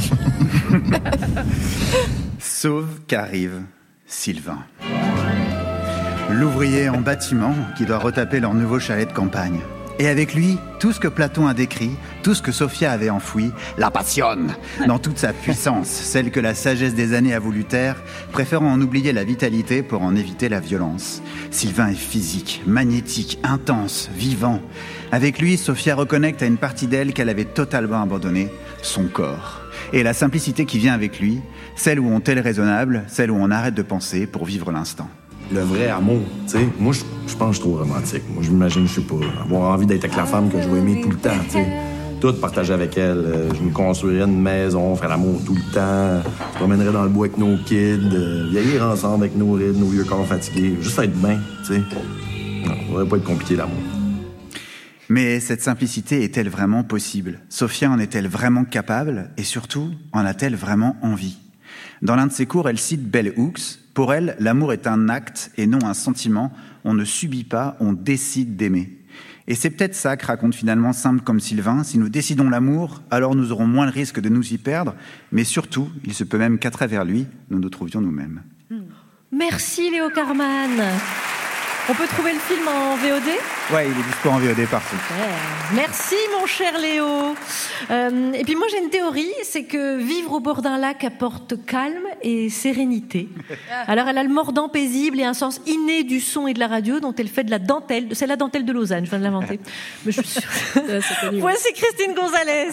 Sauf qu'arrive Sylvain. L'ouvrier en bâtiment qui doit retaper leur nouveau chalet de campagne. Et avec lui, tout ce que Platon a décrit, tout ce que Sophia avait enfoui, la passion, dans toute sa puissance, celle que la sagesse des années a voulu taire, préférant en oublier la vitalité pour en éviter la violence. Sylvain est physique, magnétique, intense, vivant. Avec lui, Sophia reconnecte à une partie d'elle qu'elle avait totalement abandonnée, son corps. Et la simplicité qui vient avec lui, celle où on tel raisonnable, celle où on arrête de penser pour vivre l'instant. Le vrai amour, tu sais, moi, je je pense que je suis trop romantique. Moi, je m'imagine, je sais pas, avoir envie d'être avec la femme que je vais aimer tout le temps, tu sais. Tout partager avec elle. Euh, je me construirais une maison, faire l'amour tout le temps. Je promènerais dans le bois avec nos kids, euh, vieillir ensemble avec nos rides, nos vieux corps fatigués. Juste être bien, tu sais. Non, ça devrait pas être compliqué, l'amour. Mais cette simplicité est-elle vraiment possible ? Sophia en est-elle vraiment capable ? Et surtout, en a-t-elle vraiment envie ? Dans l'un de ses cours, elle cite Bell Hooks. Pour elle, l'amour est un acte et non un sentiment. On ne subit pas, on décide d'aimer. Et c'est peut-être ça que raconte finalement Simple comme Sylvain. Si nous décidons l'amour, alors nous aurons moins le risque de nous y perdre. Mais surtout, il se peut même qu'à travers lui, nous nous trouvions nous-mêmes. Merci Léo Carman. On peut trouver le film en V O D ? Ouais, il est dispo en V O D partout. Super. Merci mon cher Léo. Euh, et puis moi j'ai une théorie, c'est que vivre au bord d'un lac apporte calme et sérénité. Alors elle a le mordant paisible et un sens inné du son et de la radio dont elle fait de la dentelle. C'est la dentelle de Lausanne, je viens de l'inventer. Mais je suis sûre. Voici Christine Gonzalez.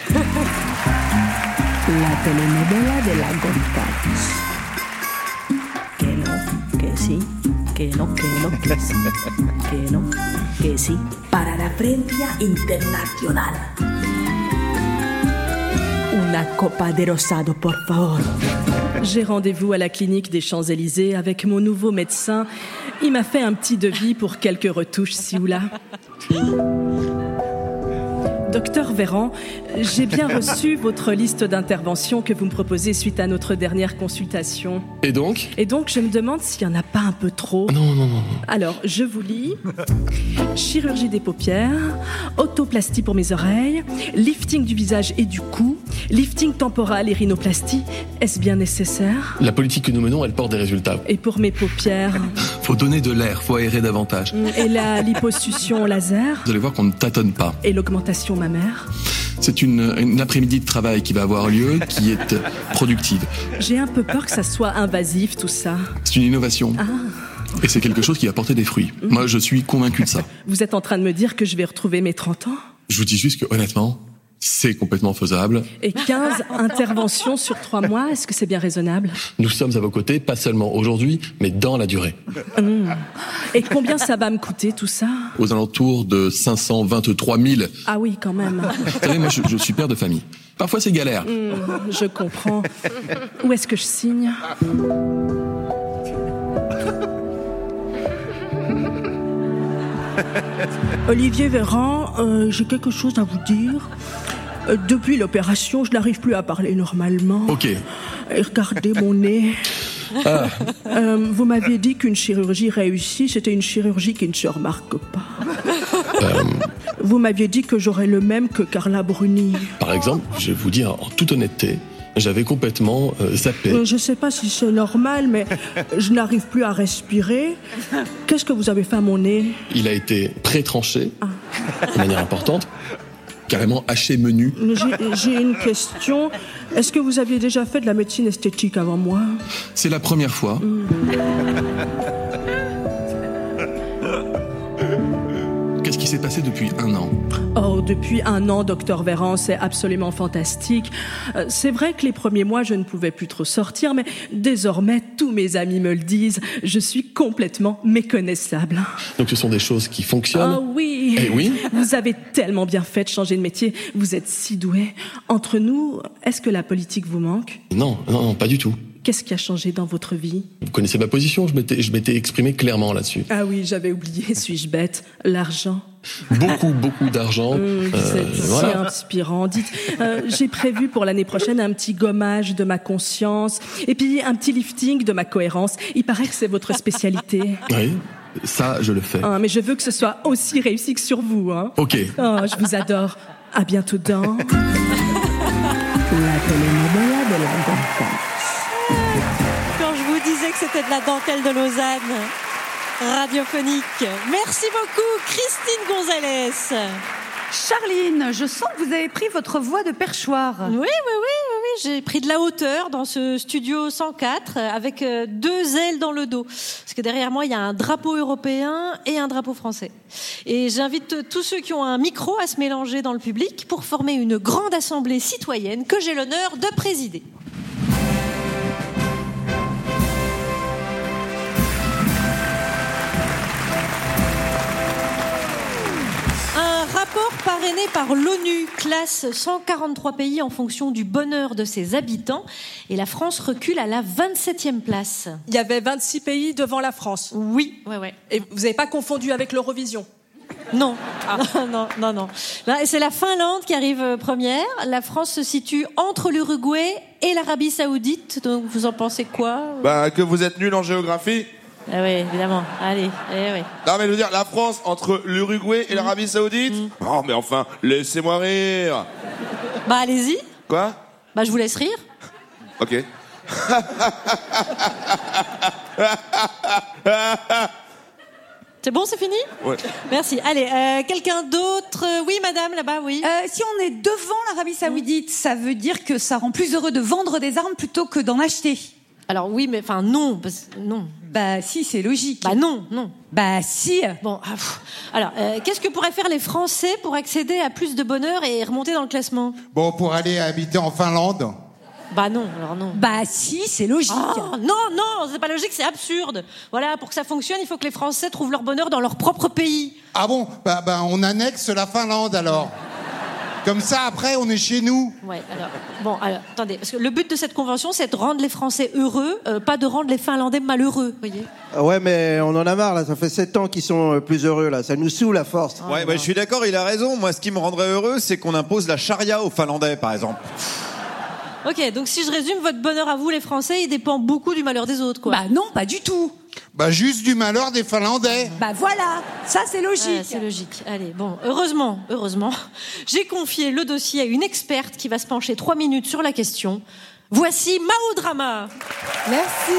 La telenovela de la González. Que no, que sí. Que no, que no, que sí, que no, que sí. Para la prensa internacional. Una copa de rosado, por favor. J'ai rendez-vous à la clinique des Champs-Élysées avec mon nouveau médecin. Il m'a fait un petit devis pour quelques retouches ci ou là. Docteur Véran, j'ai bien reçu votre liste d'interventions que vous me proposez suite à notre dernière consultation. Et donc ? Et donc, je me demande s'il n'y en a pas un peu trop. Non, non, non. Alors, je vous lis. Chirurgie des paupières, autoplastie pour mes oreilles, lifting du visage et du cou, lifting temporal et rhinoplastie. Est-ce bien nécessaire ? La politique que nous menons, elle porte des résultats. Et pour mes paupières ? Faut donner de l'air, faut aérer davantage. Et la liposuction laser ? Vous allez voir qu'on ne tâtonne pas. Et l'augmentation mammaire ? C'est une, une après-midi de travail qui va avoir lieu, qui est productive. J'ai un peu peur que ça soit invasif, tout ça. C'est une innovation. Ah. Et c'est quelque chose qui va porter des fruits. Mmh. Moi, je suis convaincu de ça. Vous êtes en train de me dire que je vais retrouver mes trente ans ? Je vous dis juste que, honnêtement, c'est complètement faisable. Et quinze interventions sur trois mois, est-ce que c'est bien raisonnable ? Nous sommes à vos côtés, pas seulement aujourd'hui, mais dans la durée. Mmh. Et combien ça va me coûter, tout ça ? Aux alentours de cinq cent vingt-trois mille. Ah oui, quand même. Vous savez, moi, je, je suis père de famille. Parfois, c'est galère. Mmh, je comprends. Où est-ce que je signe ? Olivier Véran, euh, j'ai quelque chose à vous dire. Euh, depuis l'opération, je n'arrive plus à parler normalement. Ok. Et regardez mon nez. Ah. Euh, vous m'aviez dit qu'une chirurgie réussie, c'était une chirurgie qui ne se remarque pas. Euh... Vous m'aviez dit que j'aurais le même que Carla Bruni. Par exemple, je vais vous dire en toute honnêteté, j'avais complètement euh, zappé. Euh, je ne sais pas si c'est normal, mais je n'arrive plus à respirer. Qu'est-ce que vous avez fait à mon nez ? Il a été pré-tranché, ah. de manière importante, carrément haché menu. J'ai, j'ai une question. Est-ce que vous aviez déjà fait de la médecine esthétique avant moi ? C'est la première fois. Mmh. Qu'est-ce qui s'est passé depuis un an ? Oh, depuis un an, docteur Véran, c'est absolument fantastique. Euh, c'est vrai que les premiers mois, je ne pouvais plus trop sortir, mais désormais, tous mes amis me le disent. Je suis complètement méconnaissable. Donc ce sont des choses qui fonctionnent ? Oh oui. Eh oui. Vous avez tellement bien fait de changer de métier. Vous êtes si doué. Entre nous, est-ce que la politique vous manque ? Non, non, non, pas du tout. Qu'est-ce qui a changé dans votre vie ? Vous connaissez ma position, je m'étais, je m'étais exprimé clairement là-dessus. Ah oui, j'avais oublié, suis-je bête ? L'argent. Beaucoup, beaucoup d'argent. Mmh, euh, c'est voilà. Si inspirant. Dites, euh, j'ai prévu pour l'année prochaine un petit gommage de ma conscience et puis un petit lifting de ma cohérence. Il paraît que c'est votre spécialité. Oui. Ça, je le fais. Ah, mais je veux que ce soit aussi réussi que sur vous, hein. Ok. Oh, je vous adore. À bientôt dans... La telenovela de la González. Quand je vous disais que c'était de la dentelle de Lausanne, radiophonique. Merci beaucoup, Christine Gonzalez. Charline, je sens que vous avez pris votre voix de perchoir. Oui, oui, oui, oui, oui. J'ai pris de la hauteur dans ce studio cent quatre avec deux ailes dans le dos. Parce que derrière moi, il y a un drapeau européen et un drapeau français. Et j'invite tous ceux qui ont un micro à se mélanger dans le public pour former une grande assemblée citoyenne que j'ai l'honneur de présider. Un rapport parrainé par l'ONU classe cent quarante-trois pays en fonction du bonheur de ses habitants et la France recule à la vingt-septième place. Il y avait vingt-six pays devant la France. Oui, ouais, ouais. Et vous n'avez pas confondu avec l'Eurovision? Non, ah. non, non, non, non. Là, c'est la Finlande qui arrive première. La France se situe entre l'Uruguay et l'Arabie Saoudite. Donc, vous en pensez quoi? Bah, que vous êtes nuls en géographie. Ah oui, évidemment. Allez, eh oui. Non, mais je veux dire, la France entre l'Uruguay et l'Arabie Saoudite. Mmh. Oh, mais enfin, laissez-moi rire. Bah, allez-y. Quoi? Bah, je vous laisse rire. Ok. C'est bon, c'est fini? Ouais. Merci. Allez, euh, quelqu'un d'autre? Oui, madame, là-bas, oui. Euh, si on est devant l'Arabie Saoudite, ça veut dire que ça rend plus heureux de vendre des armes plutôt que d'en acheter. Alors oui, mais enfin non, parce, non. Bah si, c'est logique. Bah non, non. Bah si. Bon, ah, alors euh, qu'est-ce que pourraient faire les Français pour accéder à plus de bonheur et remonter dans le classement? Bon, pour aller habiter en Finlande. Bah non, alors non. Bah si, c'est logique. Oh, non, non, c'est pas logique, c'est absurde. Voilà, pour que ça fonctionne, il faut que les Français trouvent leur bonheur dans leur propre pays. Ah bon? Bah, bah on annexe la Finlande alors. Comme ça, après, on est chez nous. Ouais, alors, bon, alors, attendez, parce que le but de cette convention, c'est de rendre les Français heureux, euh, pas de rendre les Finlandais malheureux, vous voyez. Ah ouais, mais on en a marre, là, ça fait sept ans qu'ils sont plus heureux, là, ça nous saoule à force. Ouais, bah, je suis d'accord, il a raison. Moi, ce qui me rendrait heureux, c'est qu'on impose la charia aux Finlandais, par exemple. Ok, donc si je résume, votre bonheur à vous, les Français, il dépend beaucoup du malheur des autres, quoi. Bah non, pas du tout. Bah juste du malheur des Finlandais. Bah voilà, ça c'est logique. Ouais, c'est logique. Allez, bon, heureusement, heureusement, j'ai confié le dossier à une experte qui va se pencher trois minutes sur la question. Voici Mao Drama. Merci.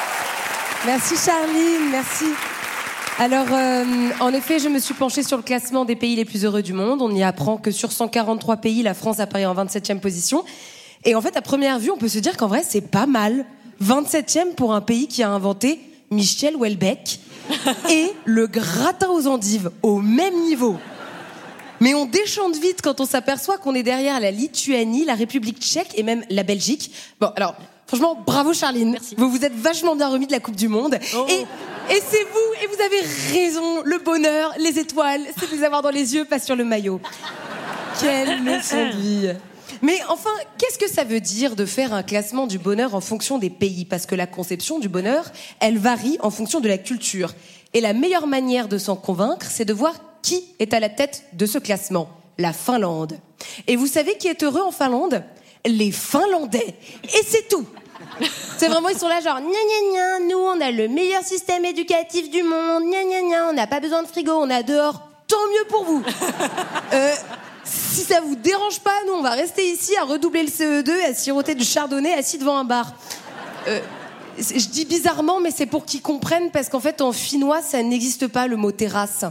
Merci Charline, merci. Alors, euh, en effet, je me suis penchée sur le classement des pays les plus heureux du monde. On y apprend que sur cent quarante-trois pays, la France apparaît en vingt-septième position. Et en fait, à première vue, on peut se dire qu'en vrai, c'est pas mal. vingt-septième pour un pays qui a inventé Michel Houellebecq et le gratin aux endives au même niveau. Mais on déchante vite quand on s'aperçoit qu'on est derrière la Lituanie, la République tchèque et même la Belgique. Bon, alors, franchement, bravo Charline. Merci. Vous vous êtes vachement bien remis de la Coupe du Monde. Oh. Et, et c'est vous, et vous avez raison. Le bonheur, les étoiles, c'est de les avoir dans les yeux, pas sur le maillot. Quelle leçon de vie. Mais enfin, qu'est-ce que ça veut dire de faire un classement du bonheur en fonction des pays? Parce que la conception du bonheur, elle varie en fonction de la culture. Et la meilleure manière de s'en convaincre, c'est de voir qui est à la tête de ce classement. La Finlande. Et vous savez qui est heureux en Finlande? Les Finlandais. Et c'est tout. C'est vraiment, ils sont là genre, gna gna gna, nous on a le meilleur système éducatif du monde, gna gna gna, on n'a pas besoin de frigo, on a dehors, tant mieux pour vous. euh... Si ça vous dérange pas, nous, on va rester ici à redoubler le C E deux et à siroter du chardonnay assis devant un bar. Euh, je dis bizarrement, mais c'est pour qu'ils comprennent, parce qu'en fait, en finnois, ça n'existe pas, le mot terrasse.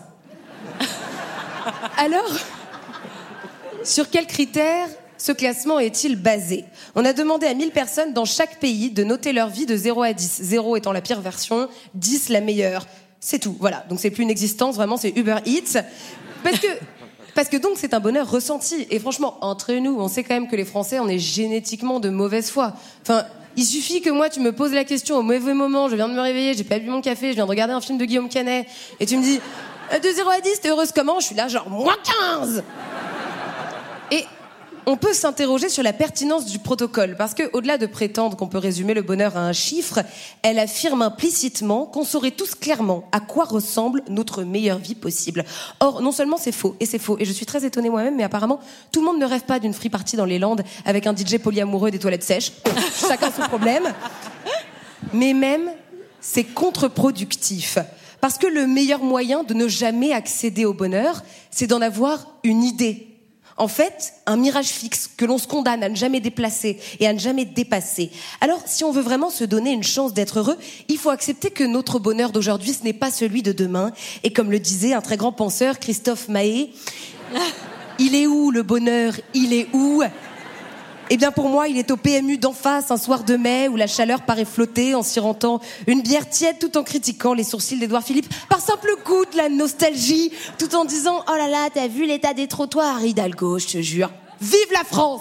Alors, sur quels critères ce classement est-il basé? On a demandé à mille personnes dans chaque pays de noter leur vie de zéro à dix. zéro étant la pire version, dix la meilleure. C'est tout, voilà. Donc c'est plus une existence, vraiment, c'est Uber Eats. Parce que... Parce que donc c'est un bonheur ressenti. Et franchement, entre nous, on sait quand même que les Français, on est génétiquement de mauvaise foi. Enfin, il suffit que moi, tu me poses la question au mauvais moment, je viens de me réveiller, j'ai pas bu mon café, je viens de regarder un film de Guillaume Canet, et tu me dis, de zéro à dix, t'es heureuse comment? Je suis là genre, moins quinze. Et on peut s'interroger sur la pertinence du protocole, parce que au-delà de prétendre qu'on peut résumer le bonheur à un chiffre, elle affirme implicitement qu'on saurait tous clairement à quoi ressemble notre meilleure vie possible. Or, non seulement c'est faux, et c'est faux, et je suis très étonnée moi-même, mais apparemment, tout le monde ne rêve pas d'une free party dans les Landes avec un D J polyamoureux et des toilettes sèches. Chacun son problème. Mais même, c'est contre-productif. Parce que le meilleur moyen de ne jamais accéder au bonheur, c'est d'en avoir une idée. En fait, un mirage fixe que l'on se condamne à ne jamais déplacer et à ne jamais dépasser. Alors, si on veut vraiment se donner une chance d'être heureux, il faut accepter que notre bonheur d'aujourd'hui, ce n'est pas celui de demain. Et comme le disait un très grand penseur, Christophe Maé, il est où le bonheur ? Il est où ? Eh bien pour moi, il est au P M U d'en face, un soir de mai, où la chaleur paraît flotter en sirotant une bière tiède tout en critiquant les sourcils d'Édouard Philippe par simple goût de la nostalgie, tout en disant « Oh là là, t'as vu l'état des trottoirs, Hidalgo, je te jure. Vive la France !»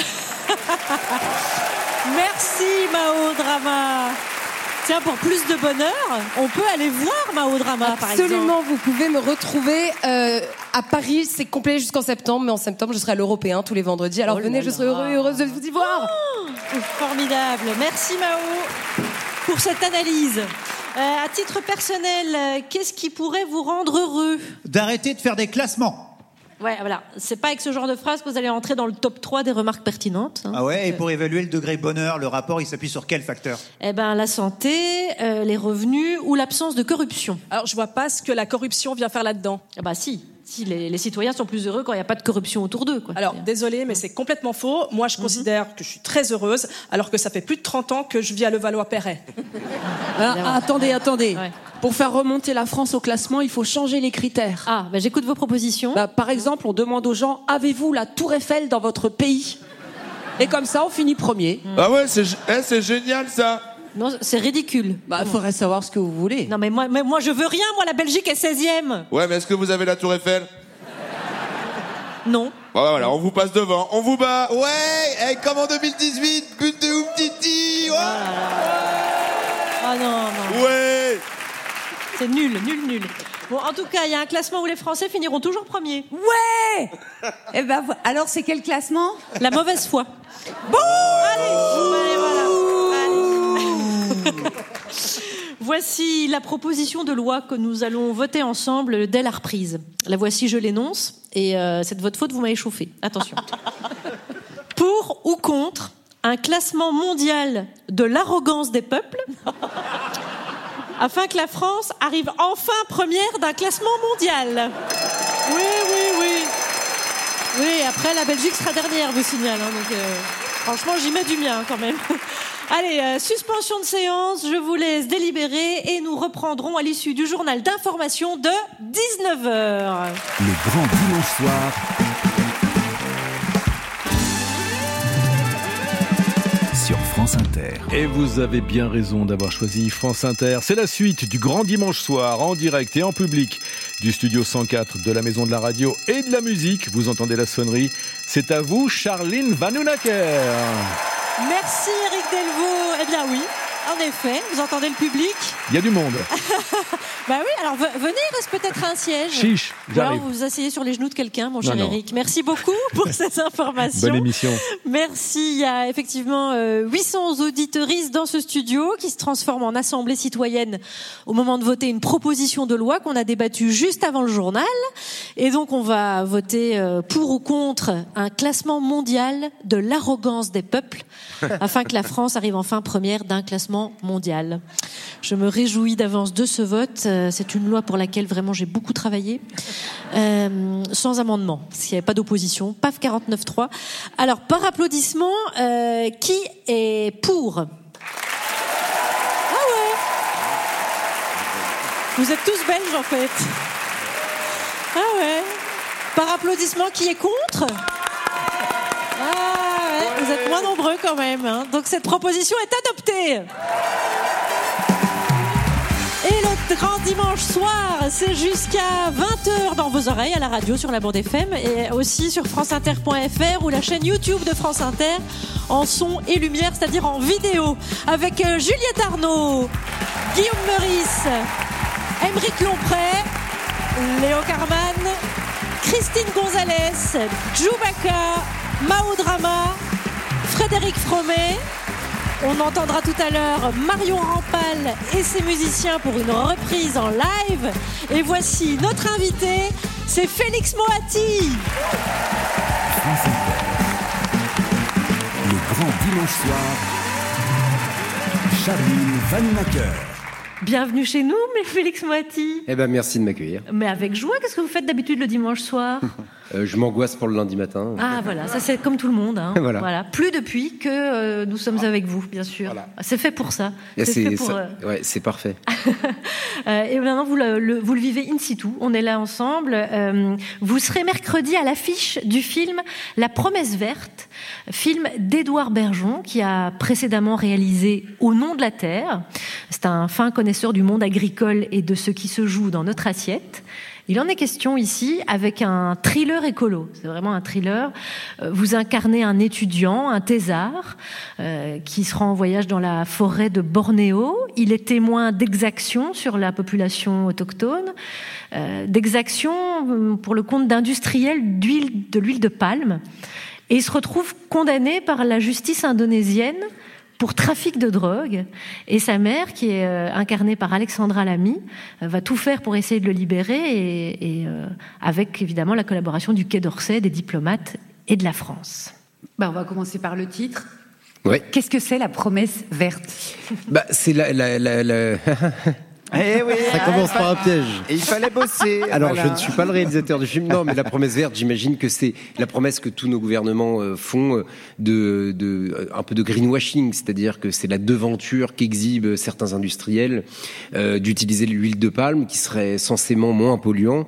Merci Mao Drama. Tiens, pour plus de bonheur, on peut aller voir Mao Drama, par exemple. Absolument, vous pouvez me retrouver euh, à Paris, c'est complet jusqu'en septembre, mais en septembre, je serai à l'Européen tous les vendredis. Alors Oh venez, là je serai là. heureux et heureuse de vous y voir. Oh, formidable. Merci Mao pour cette analyse. Euh, à titre personnel, euh, qu'est-ce qui pourrait vous rendre heureux ? D'arrêter de faire des classements. Ouais, voilà. C'est pas avec ce genre de phrase que vous allez entrer dans le top trois des remarques pertinentes. hein. Ah ouais, et pour évaluer le degré bonheur, le rapport, il s'appuie sur quel facteur ? Eh ben, la santé, euh, les revenus ou l'absence de corruption. Alors, je vois pas ce que la corruption vient faire là-dedans. Ah bah si. Si, les, les citoyens sont plus heureux quand il n'y a pas de corruption autour d'eux, quoi. Alors, désolé, mais c'est complètement faux. Moi, je considère que je suis très heureuse, alors que ça fait plus de trente ans que je vis à Levallois-Perret. Ah, attendez, attendez. Pour faire remonter la France au classement, il faut changer les critères. Ah, bah j'écoute vos propositions. Bah, par exemple, on demande aux gens, avez-vous la Tour Eiffel dans votre pays ? Et comme ça, on finit premier. Ah ouais, c'est, eh, c'est génial ça. Non, c'est ridicule. Bah, faudrait savoir ce que vous voulez. Non, mais moi, mais moi je veux rien, moi, la Belgique est seizième. Ouais, mais est-ce que vous avez la Tour Eiffel ? Non. Bon, bah, voilà, on vous passe devant, on vous bat. Ouais, hey, comme en deux mille dix-huit, but de Oumtiti. Ouais. Oh non, non. Ouais. C'est nul, nul, nul. Bon, en tout cas, il y a un classement où les Français finiront toujours premiers. Ouais. Eh ben, vo- alors c'est quel classement ? La mauvaise foi. Bon, allez, allez, voilà. Allez. Voici la proposition de loi que nous allons voter ensemble dès la reprise. La voici, je l'énonce, et euh, c'est de votre faute, vous m'avez chauffé. Attention. Pour ou contre un classement mondial de l'arrogance des peuples, afin que la France arrive enfin première d'un classement mondial. Oui, oui, oui. Oui, après, la Belgique sera dernière, vous signale. Hein, donc, euh, franchement, j'y mets du mien, quand même. Allez, euh, suspension de séance, je vous laisse délibérer et nous reprendrons à l'issue du journal d'information de dix-neuf heures. Le grand dimanche soir. Sur France Inter. Et vous avez bien raison d'avoir choisi France Inter. C'est la suite du grand dimanche soir, en direct et en public, du studio cent quatre de la Maison de la Radio et de la Musique. Vous entendez la sonnerie. C'est à vous, Charline Vanhoenacker. Merci Eric Delvaux. Eh bien oui, en effet, vous entendez le public ? Il y a du monde. Bah oui, alors ve- venez, il reste peut-être un siège. Chiche, Ou alors j'arrive. vous vous asseyez sur les genoux de quelqu'un, mon cher Non, non. Eric. Merci beaucoup pour ces informations. Bonne émission. Merci. Il y a effectivement euh, huit cents auditeuristes dans ce studio qui se transforment en assemblée citoyenne au moment de voter une proposition de loi qu'on a débattue juste avant le journal. Et donc on va voter euh, pour ou contre un classement mondial de l'arrogance des peuples afin que la France arrive enfin première d'un classement mondial. Je me réjouis d'avance de ce vote. Euh, C'est une loi pour laquelle vraiment j'ai beaucoup travaillé, euh, sans amendement, parce qu'il n'y avait pas d'opposition. P A F quarante-neuf trois. Alors, par applaudissement, euh, qui est pour ? Ah ouais. Vous êtes tous belges en fait. Ah ouais. Par applaudissement, qui est contre ? Ah ouais, vous êtes moins nombreux quand même. Hein. Donc cette proposition est adoptée. Et le grand dimanche soir, c'est jusqu'à vingt heures dans vos oreilles à la radio sur la bande F M et aussi sur franceinter point f r ou la chaîne YouTube de France Inter en son et lumière, c'est-à-dire en vidéo, avec euh, Juliette Arnaud, Guillaume Meurice, Aymeric Lompré, Léo Carman, Christine Gonzalez, Djoubaka, Mao Drama, Frédéric Fromet. On entendra tout à l'heure Marion Rampal et ses musiciens pour une reprise en live. Et voici notre invité, c'est Félix Moati. France Inter. Le grand dimanche soir. Charline Vanhoenacker. Bienvenue chez nous, mais Félix Moati. Eh ben, merci de m'accueillir. Mais avec joie, qu'est-ce que vous faites d'habitude le dimanche soir? euh, Je m'angoisse pour le lundi matin. Ah voilà, ça c'est comme tout le monde. Hein. Voilà. Voilà. Plus depuis que euh, nous sommes avec vous, bien sûr. Voilà. C'est fait pour ça. C'est, c'est, fait pour, ça, euh... ouais, c'est parfait. euh, et maintenant, vous le, le, vous le vivez in situ. On est là ensemble. Euh, vous serez mercredi à l'affiche du film La Promesse Verte, film d'Édouard Bergeon, qui a précédemment réalisé Au nom de la terre. C'est un fin connaisseur du monde agricole et de ce qui se joue dans notre assiette. Il en est question ici avec un thriller écolo. C'est vraiment un thriller. Vous incarnez un étudiant, un thésard, euh, qui se rend en voyage dans la forêt de Bornéo. Il est témoin d'exactions sur la population autochtone, euh, d'exactions pour le compte d'industriels d'huile, de l'huile de palme. Et il se retrouve condamné par la justice indonésienne pour trafic de drogue, et sa mère, qui est euh, incarnée par Alexandra Lamy, euh, va tout faire pour essayer de le libérer, et, et euh, avec évidemment la collaboration du Quai d'Orsay, des diplomates et de la France. Bah, on va commencer par le titre. Ouais. Qu'est-ce que c'est la promesse verte? Bah, c'est la... la, la, la... Eh oui, ça commence par un piège. Et il fallait bosser. Alors, voilà. je ne suis pas le réalisateur du film, non, mais la promesse verte, j'imagine que c'est la promesse que tous nos gouvernements euh, font euh, de, de, euh, un peu de greenwashing, c'est-à-dire que c'est la devanture qu'exhibent certains industriels euh, d'utiliser l'huile de palme, qui serait censément moins polluant,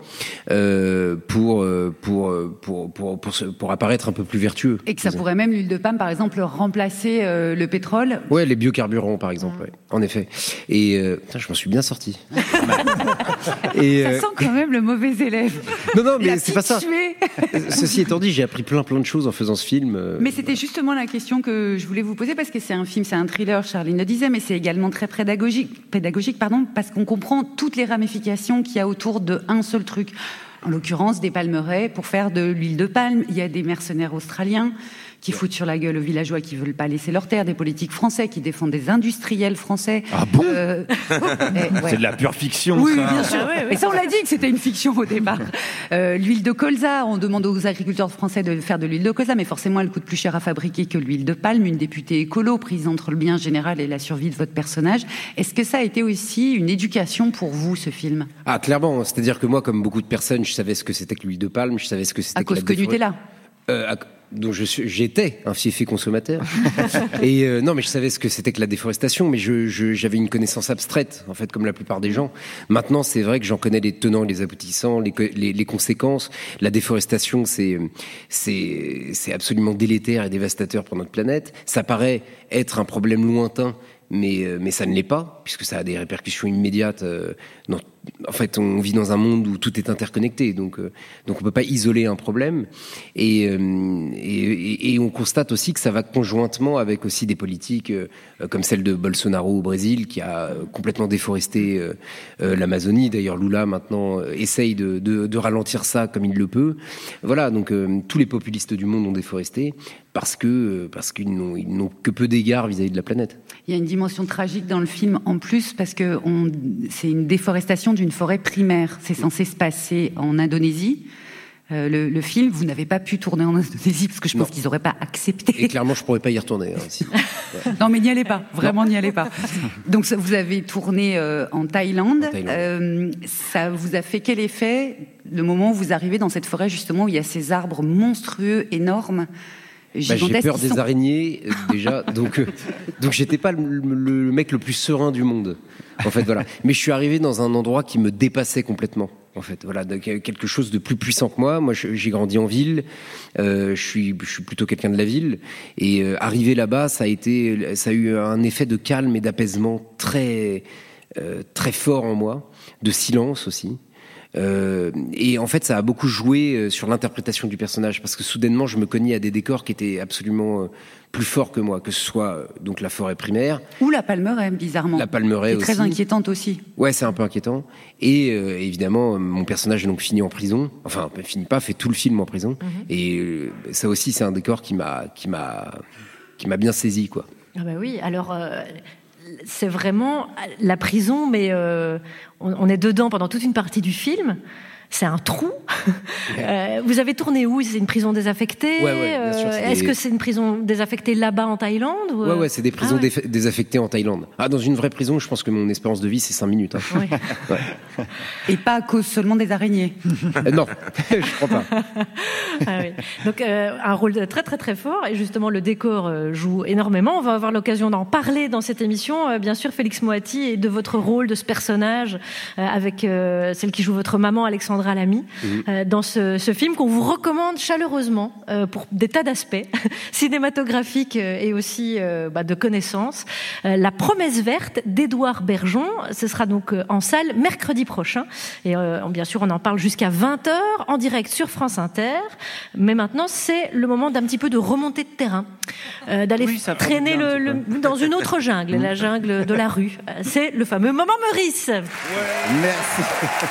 euh, pour, euh, pour, pour, pour, pour, pour, pour apparaître un peu plus vertueux. Et que ça pourrait même, l'huile de palme, par exemple, remplacer euh, le pétrole. Ouais, les biocarburants, par exemple, mmh. ouais, en effet. Et euh, putain, je m'en suis bien sorti. Et ça euh... sent quand même le mauvais élève. Non, non, mais c'est pas ça. Tuée. Ceci étant dit, j'ai appris plein, plein de choses en faisant ce film. Mais c'était justement la question que je voulais vous poser, parce que c'est un film, c'est un thriller, Charline le disait, mais c'est également très pédagogique, pédagogique pardon, parce qu'on comprend toutes les ramifications qu'il y a autour d'un seul truc. En l'occurrence, des palmeraies pour faire de l'huile de palme. Il y a des mercenaires australiens qui foutent sur la gueule aux villageois qui veulent pas laisser leur terre, des politiques français qui défendent des industriels français. Ah bon euh, et, ouais. C'est de la pure fiction, oui, ça. Oui, bien sûr. Ah ouais, ouais. Et ça, on l'a dit que c'était une fiction au départ. Euh, l'huile de colza, on demande aux agriculteurs français de faire de l'huile de colza, mais forcément, elle coûte plus cher à fabriquer que l'huile de palme. Une députée écolo prise entre le bien général et la survie de votre personnage. Est-ce que ça a été aussi une éducation pour vous, ce film? Ah, clairement. C'est-à-dire que moi, comme beaucoup de personnes, je savais ce que c'était que l'huile de palme, je savais ce que c'était à que la cause que Nutella. Euh, à... dont je suis, j'étais un fiefé consommateur. Et euh, non, mais je savais ce que c'était que la déforestation, mais je, je, j'avais une connaissance abstraite, en fait, comme la plupart des gens. Maintenant, c'est vrai que j'en connais les tenants, les aboutissants, les, les, les conséquences. La déforestation, c'est, c'est, c'est absolument délétère et dévastateur pour notre planète. Ça paraît être un problème lointain, mais, mais ça ne l'est pas, puisque ça a des répercussions immédiates. Euh, dans, en fait, on vit dans un monde où tout est interconnecté, donc, euh, donc on peut pas isoler un problème. Et, euh, et, et on constate aussi que ça va conjointement avec aussi des politiques euh, comme celle de Bolsonaro au Brésil, qui a complètement déforesté euh, euh, l'Amazonie. D'ailleurs, Lula maintenant euh, essaye de, de, de ralentir ça comme il le peut. Voilà, donc euh, tous les populistes du monde ont déforesté parce que parce qu'ils n'ont, ils n'ont que peu d'égards vis-à-vis de la planète. Il y a une dimension tragique dans le film en plus, parce que on, c'est une déforestation d'une forêt primaire. C'est censé se passer en Indonésie. Euh, le, le film, vous n'avez pas pu tourner en Indonésie parce que je pense non. qu'ils n'auraient pas accepté. Et clairement, je pourrais pas y retourner. Hein, si. Ouais. Non, mais n'y allez pas. Vraiment, n'y allez pas. Donc, ça, vous avez tourné euh, en Thaïlande. En Thaïlande. Euh, ça vous a fait quel effet le moment où vous arrivez dans cette forêt justement où il y a ces arbres monstrueux, énormes? Bah, j'ai peur des sont... araignées euh, déjà, donc euh, donc j'étais pas le, le mec le plus serein du monde. En fait, voilà. Mais je suis arrivé dans un endroit qui me dépassait complètement. En fait, voilà, quelque chose de plus puissant que moi. Moi, j'ai grandi en ville. Euh, je suis, je suis plutôt quelqu'un de la ville. Et euh, arriver là-bas, ça a été, ça a eu un effet de calme et d'apaisement très, euh, très fort en moi, de silence aussi. Euh, et en fait, ça a beaucoup joué sur l'interprétation du personnage, parce que soudainement, je me cognais à des décors qui étaient absolument plus forts que moi, que ce soit donc la forêt primaire ou la palmeraie, bizarrement. La palmeraie aussi. Très inquiétante aussi. Ouais, c'est un peu inquiétant. Et euh, évidemment, mon personnage est donc fini en prison. Enfin, finit pas, fait tout le film en prison. Mm-hmm. Et euh, ça aussi, c'est un décor qui m'a, qui m'a, qui m'a bien saisi, quoi. Ah bah oui. Alors. Euh... C'est vraiment la prison, mais euh, on, on est dedans pendant toute une partie du film. c'est un trou. euh, vous avez tourné où? C'est une prison désaffectée? Ouais, ouais, bien sûr, euh, Est-ce des... que c'est une prison désaffectée là-bas en Thaïlande ou... Ouais, ouais, c'est des prisons ah, ouais. déf- désaffectées en Thaïlande. Ah, dans une vraie prison, je pense que mon espérance de vie, c'est cinq minutes. Hein. Ouais. Ouais. Et pas à cause seulement des araignées. Euh, non, je crois pas. Ah, oui. Donc, euh, un rôle très, très, très fort. Et justement, le décor euh, joue énormément. On va avoir l'occasion d'en parler dans cette émission. Euh, bien sûr, Félix Moati, et de votre rôle, de ce personnage, euh, avec euh, celle qui joue votre maman, Alexandra Lamy, mmh. euh, dans ce, ce film qu'on vous recommande chaleureusement euh, pour des tas d'aspects cinématographiques euh, et aussi euh, bah, de connaissances. Euh, La promesse verte d'Édouard Bergeon. Ce sera donc euh, en salle mercredi prochain. Et euh, bien sûr, on en parle jusqu'à vingt heures en direct sur France Inter. Mais maintenant, c'est le moment d'un petit peu de remontée de terrain, euh, d'aller oui, traîner le, le, dans une autre jungle, la jungle de la rue. C'est le fameux moment Meurice. Ouais. Merci.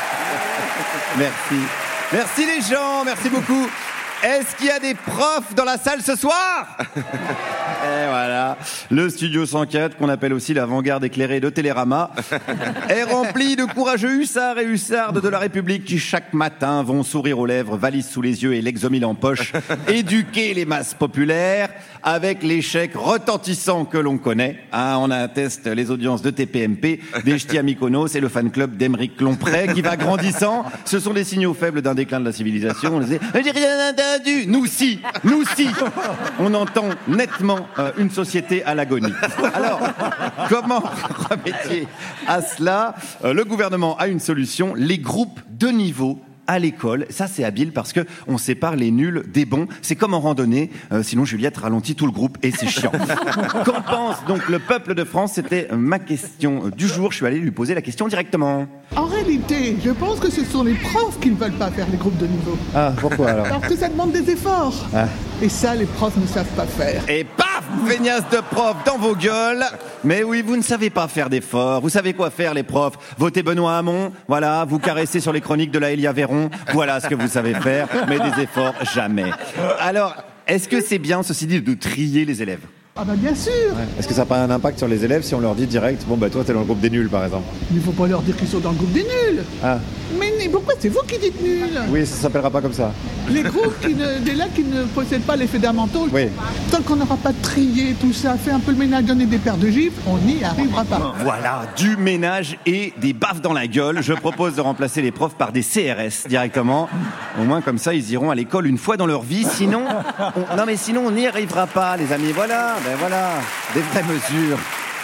Merci. Merci les gens, merci beaucoup. Est-ce qu'il y a des profs dans la salle ce soir? Et voilà, le studio cent quatre, qu'on appelle aussi l'avant-garde éclairée de Télérama, est rempli de courageux hussards et hussardes de la République qui chaque matin vont sourire aux lèvres, valise sous les yeux et l'exomile en poche, éduquer les masses populaires avec l'échec retentissant que l'on connaît. Hein, on atteste les audiences de T P M P, des Ch'tis à Mykonos et le fan club d'Aymeric Lomprey qui va grandissant. Ce sont des signaux faibles d'un déclin de la civilisation. On les dit, j'ai rien entendu. Nous si, nous si. On entend nettement euh, une société à l'agonie. Alors, comment remédier à cela? euh, Le gouvernement a une solution, les groupes de niveau à l'école. Ça, c'est habile parce que on sépare les nuls des bons. C'est comme en randonnée. Euh, sinon, Juliette ralentit tout le groupe et c'est chiant. Qu'en pense donc le peuple de France? C'était ma question du jour. Je suis allé lui poser la question directement. En réalité, je pense que ce sont les profs qui ne veulent pas faire les groupes de niveau. Ah, pourquoi alors? Parce que ça demande des efforts. Ah. Et ça, les profs ne savent pas faire. Et paf, feignasse de prof dans vos gueules. Mais oui, vous ne savez pas faire d'efforts. Vous savez quoi faire, les profs? Votez Benoît Hamon, voilà, vous caressez sur les chroniques de la Elia Véron. Voilà ce que vous savez faire, mais des efforts, jamais. Alors, est-ce que c'est bien, ceci dit, de trier les élèves? Ah bah bien sûr. Ouais. Est-ce que ça n'a pas un impact sur les élèves si on leur dit direct, bon bah toi t'es dans le groupe des nuls par exemple? Mais il faut pas leur dire qu'ils sont dans le groupe des nuls. Ah. Mais pourquoi c'est vous qui dites nuls? Oui, ça s'appellera pas comme ça. Les groupes qui ne, des là qui ne possèdent pas les fondamentaux, oui. Tant qu'on n'aura pas trié tout ça, fait un peu le ménage, donner des paires de gifles, on n'y arrivera pas. Voilà, du ménage et des baffes dans la gueule. Je propose de remplacer les profs par des C R S directement. Au moins comme ça, ils iront à l'école une fois dans leur vie. Sinon, on... non mais sinon on n'y arrivera pas, les amis. Voilà, ben voilà. Des vraies mesures.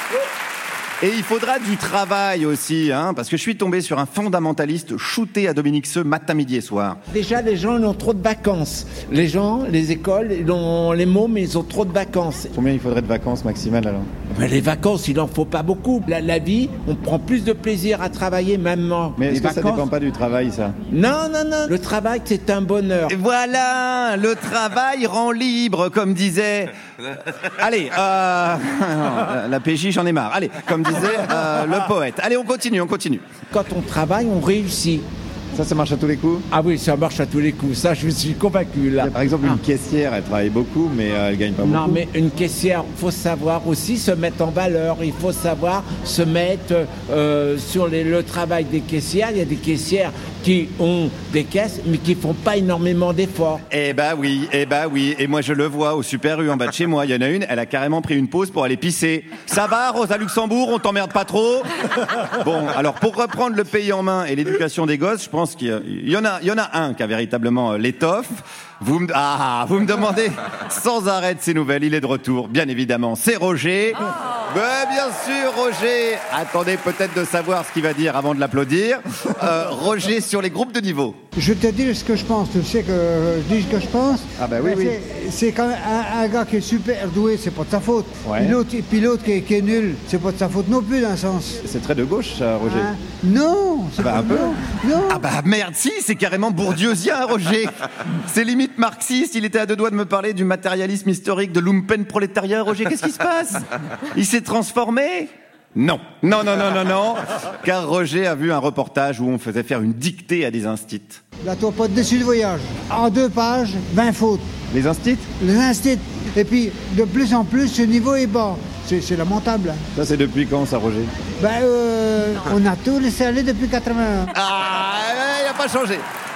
Et il faudra du travail aussi, hein, parce que je suis tombé sur un fondamentaliste shooté à Dominique Seux matin, midi et soir. Déjà, les gens ils ont trop de vacances. Les gens, les écoles, ils ont les mômes, ils ont trop de vacances. Combien il faudrait de vacances maximales alors? Mais les vacances, il n'en faut pas beaucoup. La, la vie, on prend plus de plaisir à travailler même. Mais est-ce les que vacances... ça dépend pas du travail, ça? Non, non, non. Le travail, c'est un bonheur. Et voilà, le travail rend libre, comme disait... Allez, euh... non, la P J, j'en ai marre. Allez, comme disait euh, le poète. Allez, on continue, on continue. Quand on travaille, on réussit. Ça, ça marche à tous les coups? Ah oui, ça marche à tous les coups. Ça, je suis convaincu, là. Par exemple, une ah. caissière, elle travaille beaucoup, mais euh, elle gagne pas beaucoup. Non, mais une caissière, il faut savoir aussi se mettre en valeur. Il faut savoir se mettre euh, sur les, le travail des caissières. Il y a des caissières qui ont des caisses, mais qui font pas énormément d'efforts. Eh ben oui, eh ben oui. Et moi, je le vois au Super U en bas de chez moi. Il y en a une, elle a carrément pris une pause pour aller pisser. Ça va, Rosa Luxembourg, on t'emmerde pas trop? Bon, alors, pour reprendre le pays en main et l'éducation des gosses, je pense qu'il y en a, il y en a un qui a véritablement l'étoffe. Vous me, ah, vous me demandez sans arrêt de ses nouvelles. Il est de retour, bien évidemment. C'est Roger. Oh. Ben, bien sûr, Roger. Attendez peut-être de savoir ce qu'il va dire avant de l'applaudir. Euh, Roger sur les groupes de niveau. Je te dis ce que je pense. Tu sais que je dis ce que je pense. Ah ben oui, oui. C'est quand même un, un gars qui est super doué, c'est pas de sa faute. Ouais. Puis l'autre, puis l'autre qui, est, qui est nul, c'est pas de sa faute non plus dans un sens. C'est très de gauche, ça, Roger. Hein? Non. C'est bah, pas un peu. Non. Ah bah merde, si, c'est carrément bourdieusien, Roger. C'est limite marxiste. Il était à deux doigts de me parler du matérialisme historique de lumpen prolétariat. Roger, qu'est-ce qui se passe? Il s'est transformé? Non, non, non, non, non, non, car Roger a vu un reportage où on faisait faire une dictée à des instits. Là, toi, pas de déçu de voyage. En deux pages, vingt fautes. Les instits? Les instits. Et puis, de plus en plus, ce niveau est bas. C'est, c'est lamentable. Ça, c'est depuis quand, ça, Roger? Ben, euh, on a tout laissé aller depuis quatre-vingt-un. Ah, il n'a pas changé.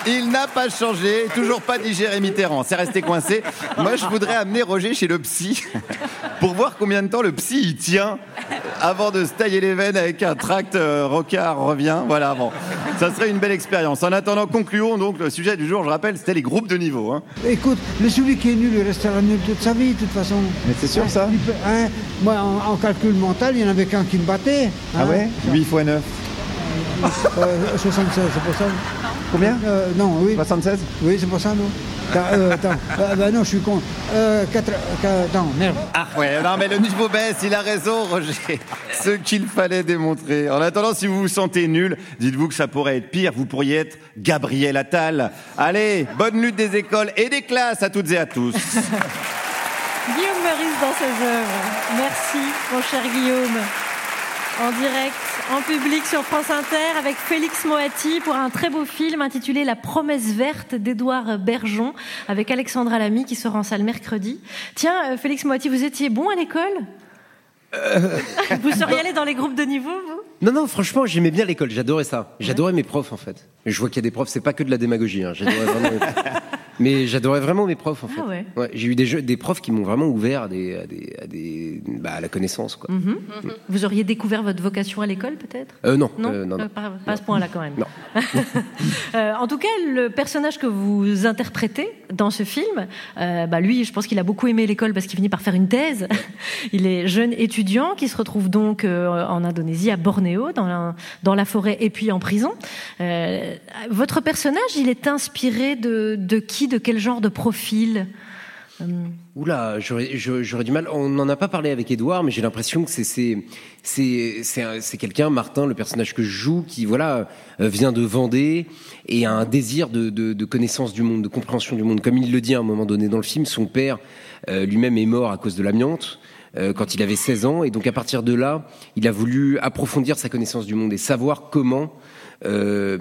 Il n'a pas changé, toujours pas dit Jérémy Mitterrand, c'est resté coincé. Moi, je voudrais amener Roger chez le psy pour voir combien de temps le psy il tient avant de se tailler les veines avec un tract euh, Rocard revient. Voilà, bon, ça serait une belle expérience. En attendant, concluons donc le sujet du jour. Je rappelle, c'était les groupes de niveau. Hein. Écoute, le celui qui est nul, il restera nul toute sa vie, de toute façon. Mais c'est sûr, ça Il peut- hein, Moi, en, en calcul mental, il y en avait qu'un qui me battait. Ah hein. ouais huit fois neuf. Euh, soixante-seize, c'est pour ça. Combien euh, Non, oui. soixante-seize. Oui, c'est pour ça, non. Attends, euh, attends. Euh, bah non, je suis con. Euh, quatre, quatre, attends, merde. Ah ouais, non mais le niveau baisse, il a raison Roger. Ce qu'il fallait démontrer. En attendant, si vous vous sentez nul, dites-vous que ça pourrait être pire. Vous pourriez être Gabriel Attal. Allez, bonne lutte des écoles et des classes à toutes et à tous. Guillaume Meurice dans ses œuvres. Merci, mon cher Guillaume. En direct, en public sur France Inter avec Félix Moati pour un très beau film intitulé La promesse verte d'Édouard Bergeon avec Alexandra Lamy qui sera en salle mercredi. Tiens, euh, Félix Moati, vous étiez bon à l'école Euh, Vous seriez allé dans les groupes de niveau, vous Non, non, franchement, j'aimais bien l'école, j'adorais ça. J'adorais mes profs, en fait. Je vois qu'il y a des profs, c'est pas que de la démagogie, hein. J'adorais vraiment... Mais j'adorais vraiment mes profs, en fait. Ah ouais. Ouais, j'ai eu des, jeux, des profs qui m'ont vraiment ouvert à, des, à, des, à, des, bah, à la connaissance, quoi. Mhm. Vous auriez découvert votre vocation à l'école, peut-être Euh, non, Non, euh, non, non. Euh, pas, pas à ce point-là, quand même. Non. Euh, en tout cas, le personnage que vous interprétez dans ce film, euh, bah lui, je pense qu'il a beaucoup aimé l'école parce qu'il finit par faire une thèse. Il est jeune étudiant qui se retrouve donc euh, en Indonésie, à Bornéo, dans la, dans la forêt et puis en prison. Euh, votre personnage, il est inspiré de, de qui, de quel genre de profil ? Oula, j'aurais, j'aurais du mal. On n'en a pas parlé avec Édouard, mais j'ai l'impression que c'est c'est c'est c'est, un- c'est quelqu'un, Martin, le personnage que je joue, qui voilà euh, vient de Vendée et a un désir de, de de connaissance du monde, de compréhension du monde. Comme il le dit à un moment donné dans le film, son père euh, lui-même est mort à cause de l'amiante euh, quand il avait seize ans, et donc à partir de là, il a voulu approfondir sa connaissance du monde et savoir comment euh,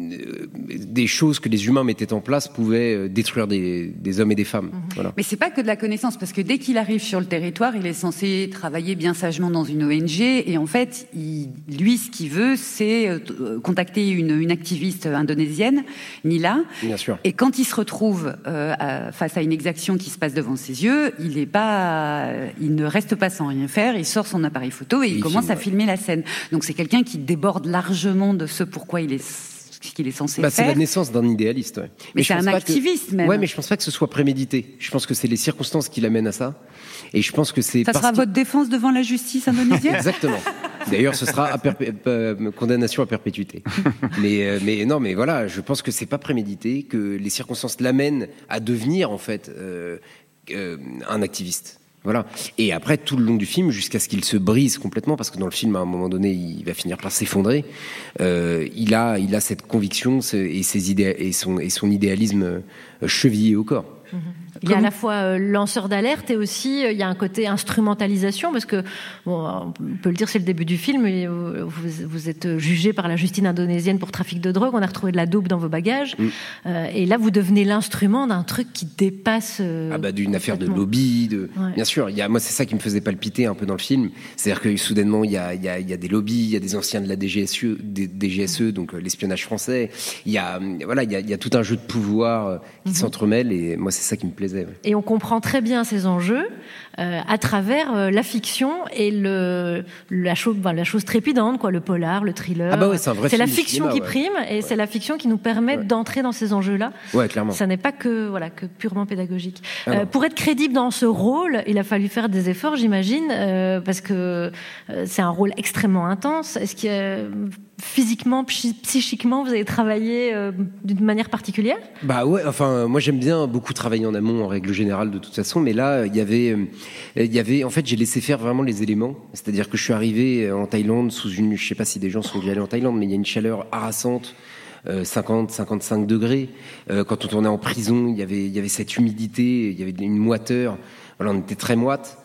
des choses que les humains mettaient en place pouvaient euh, détruire des, des hommes et des femmes. Voilà. Mais c'est pas que de la connaissance, parce que dès qu'il arrive sur le territoire, il est censé travailler bien sagement dans une O N G, et en fait, il, lui, ce qu'il veut, c'est euh, contacter une, une activiste indonésienne, Nila. Bien sûr. Et quand il se retrouve euh, à- face à une exaction qui se passe devant ses yeux, il est pas, il ne reste pas sans rien faire. Il sort son appareil photo et il, il commence filme, à ouais. filmer la scène. Donc c'est quelqu'un qui déborde largement de ce pourquoi il est, ce qu'il est censé Bah, c'est faire. la naissance d'un idéaliste. Ouais. Mais je c'est pense un pas que- activiste, même. Ouais, mais je pense pas que ce soit prémédité. Je pense que c'est les circonstances qui l'amènent à ça. Et je pense que c'est. Ça parce sera que- votre défense devant la justice indonésienne. Exactement. D'ailleurs, ce sera à perpé- euh, condamnation à perpétuité. Mais, euh, mais non, mais voilà, je pense que c'est pas prémédité, que les circonstances l'amènent à devenir en fait euh, euh, un activiste. Voilà. Et après, tout le long du film, jusqu'à ce qu'il se brise complètement, parce que dans le film, à un moment donné, il va finir par s'effondrer. Euh, il a, il a cette conviction ce- et ses idées et son et son idéalisme euh, chevillé au corps. Il y a à la fois euh, lanceur d'alerte et aussi euh, il y a un côté instrumentalisation parce que bon, on peut le dire, c'est le début du film. Et, euh, vous, vous êtes jugé par la justice indonésienne pour trafic de drogue. On a retrouvé de la dope dans vos bagages. Mm. Euh, et là, vous devenez l'instrument d'un truc qui dépasse. euh, Ah bah d'une affaire de complètement. lobby, de Ouais. bien sûr. Il y a moi c'est ça qui me faisait palpiter un peu dans le film, c'est-à-dire que soudainement il y a il y a il y a des lobbies, il y a des anciens de la D G S E, des D G S E donc euh, l'espionnage français. Il y a euh, voilà il y a il y a tout un jeu de pouvoir euh, qui Mhm. s'entremêle et moi c'est ça qui me plaisait. Ouais. Et on comprend très bien ces enjeux euh, à travers euh, la fiction et le, la, chose, ben, la chose trépidante, quoi, le polar, le thriller. Ah bah ouais, c'est un vrai C'est la film de fiction cinéma, qui ouais. prime et c'est la fiction qui nous permet d'entrer dans ces enjeux-là. Ouais, clairement. Ça n'est pas que, voilà, que purement pédagogique. Ah Euh, non. pour être crédible dans ce rôle, il a fallu faire des efforts, j'imagine, euh, parce que euh, c'est un rôle extrêmement intense. Est-ce que euh, physiquement, psy- psychiquement, vous avez travaillé euh, d'une manière particulière ? Bah ouais, enfin moi j'aime bien beaucoup travailler en amont en règle générale de toute façon, mais là il y avait euh, il y avait en fait j'ai laissé faire vraiment les éléments, c'est-à-dire que je suis arrivé en Thaïlande sous une, je sais pas si des gens sont déjà allés en Thaïlande, mais il y a une chaleur harassante. Euh, cinquante, cinquante-cinq degrés. Euh, quand on tournait en prison, il y avait, il y avait cette humidité, il y avait une moiteur. Voilà, on était très moite.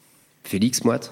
Félix, moite.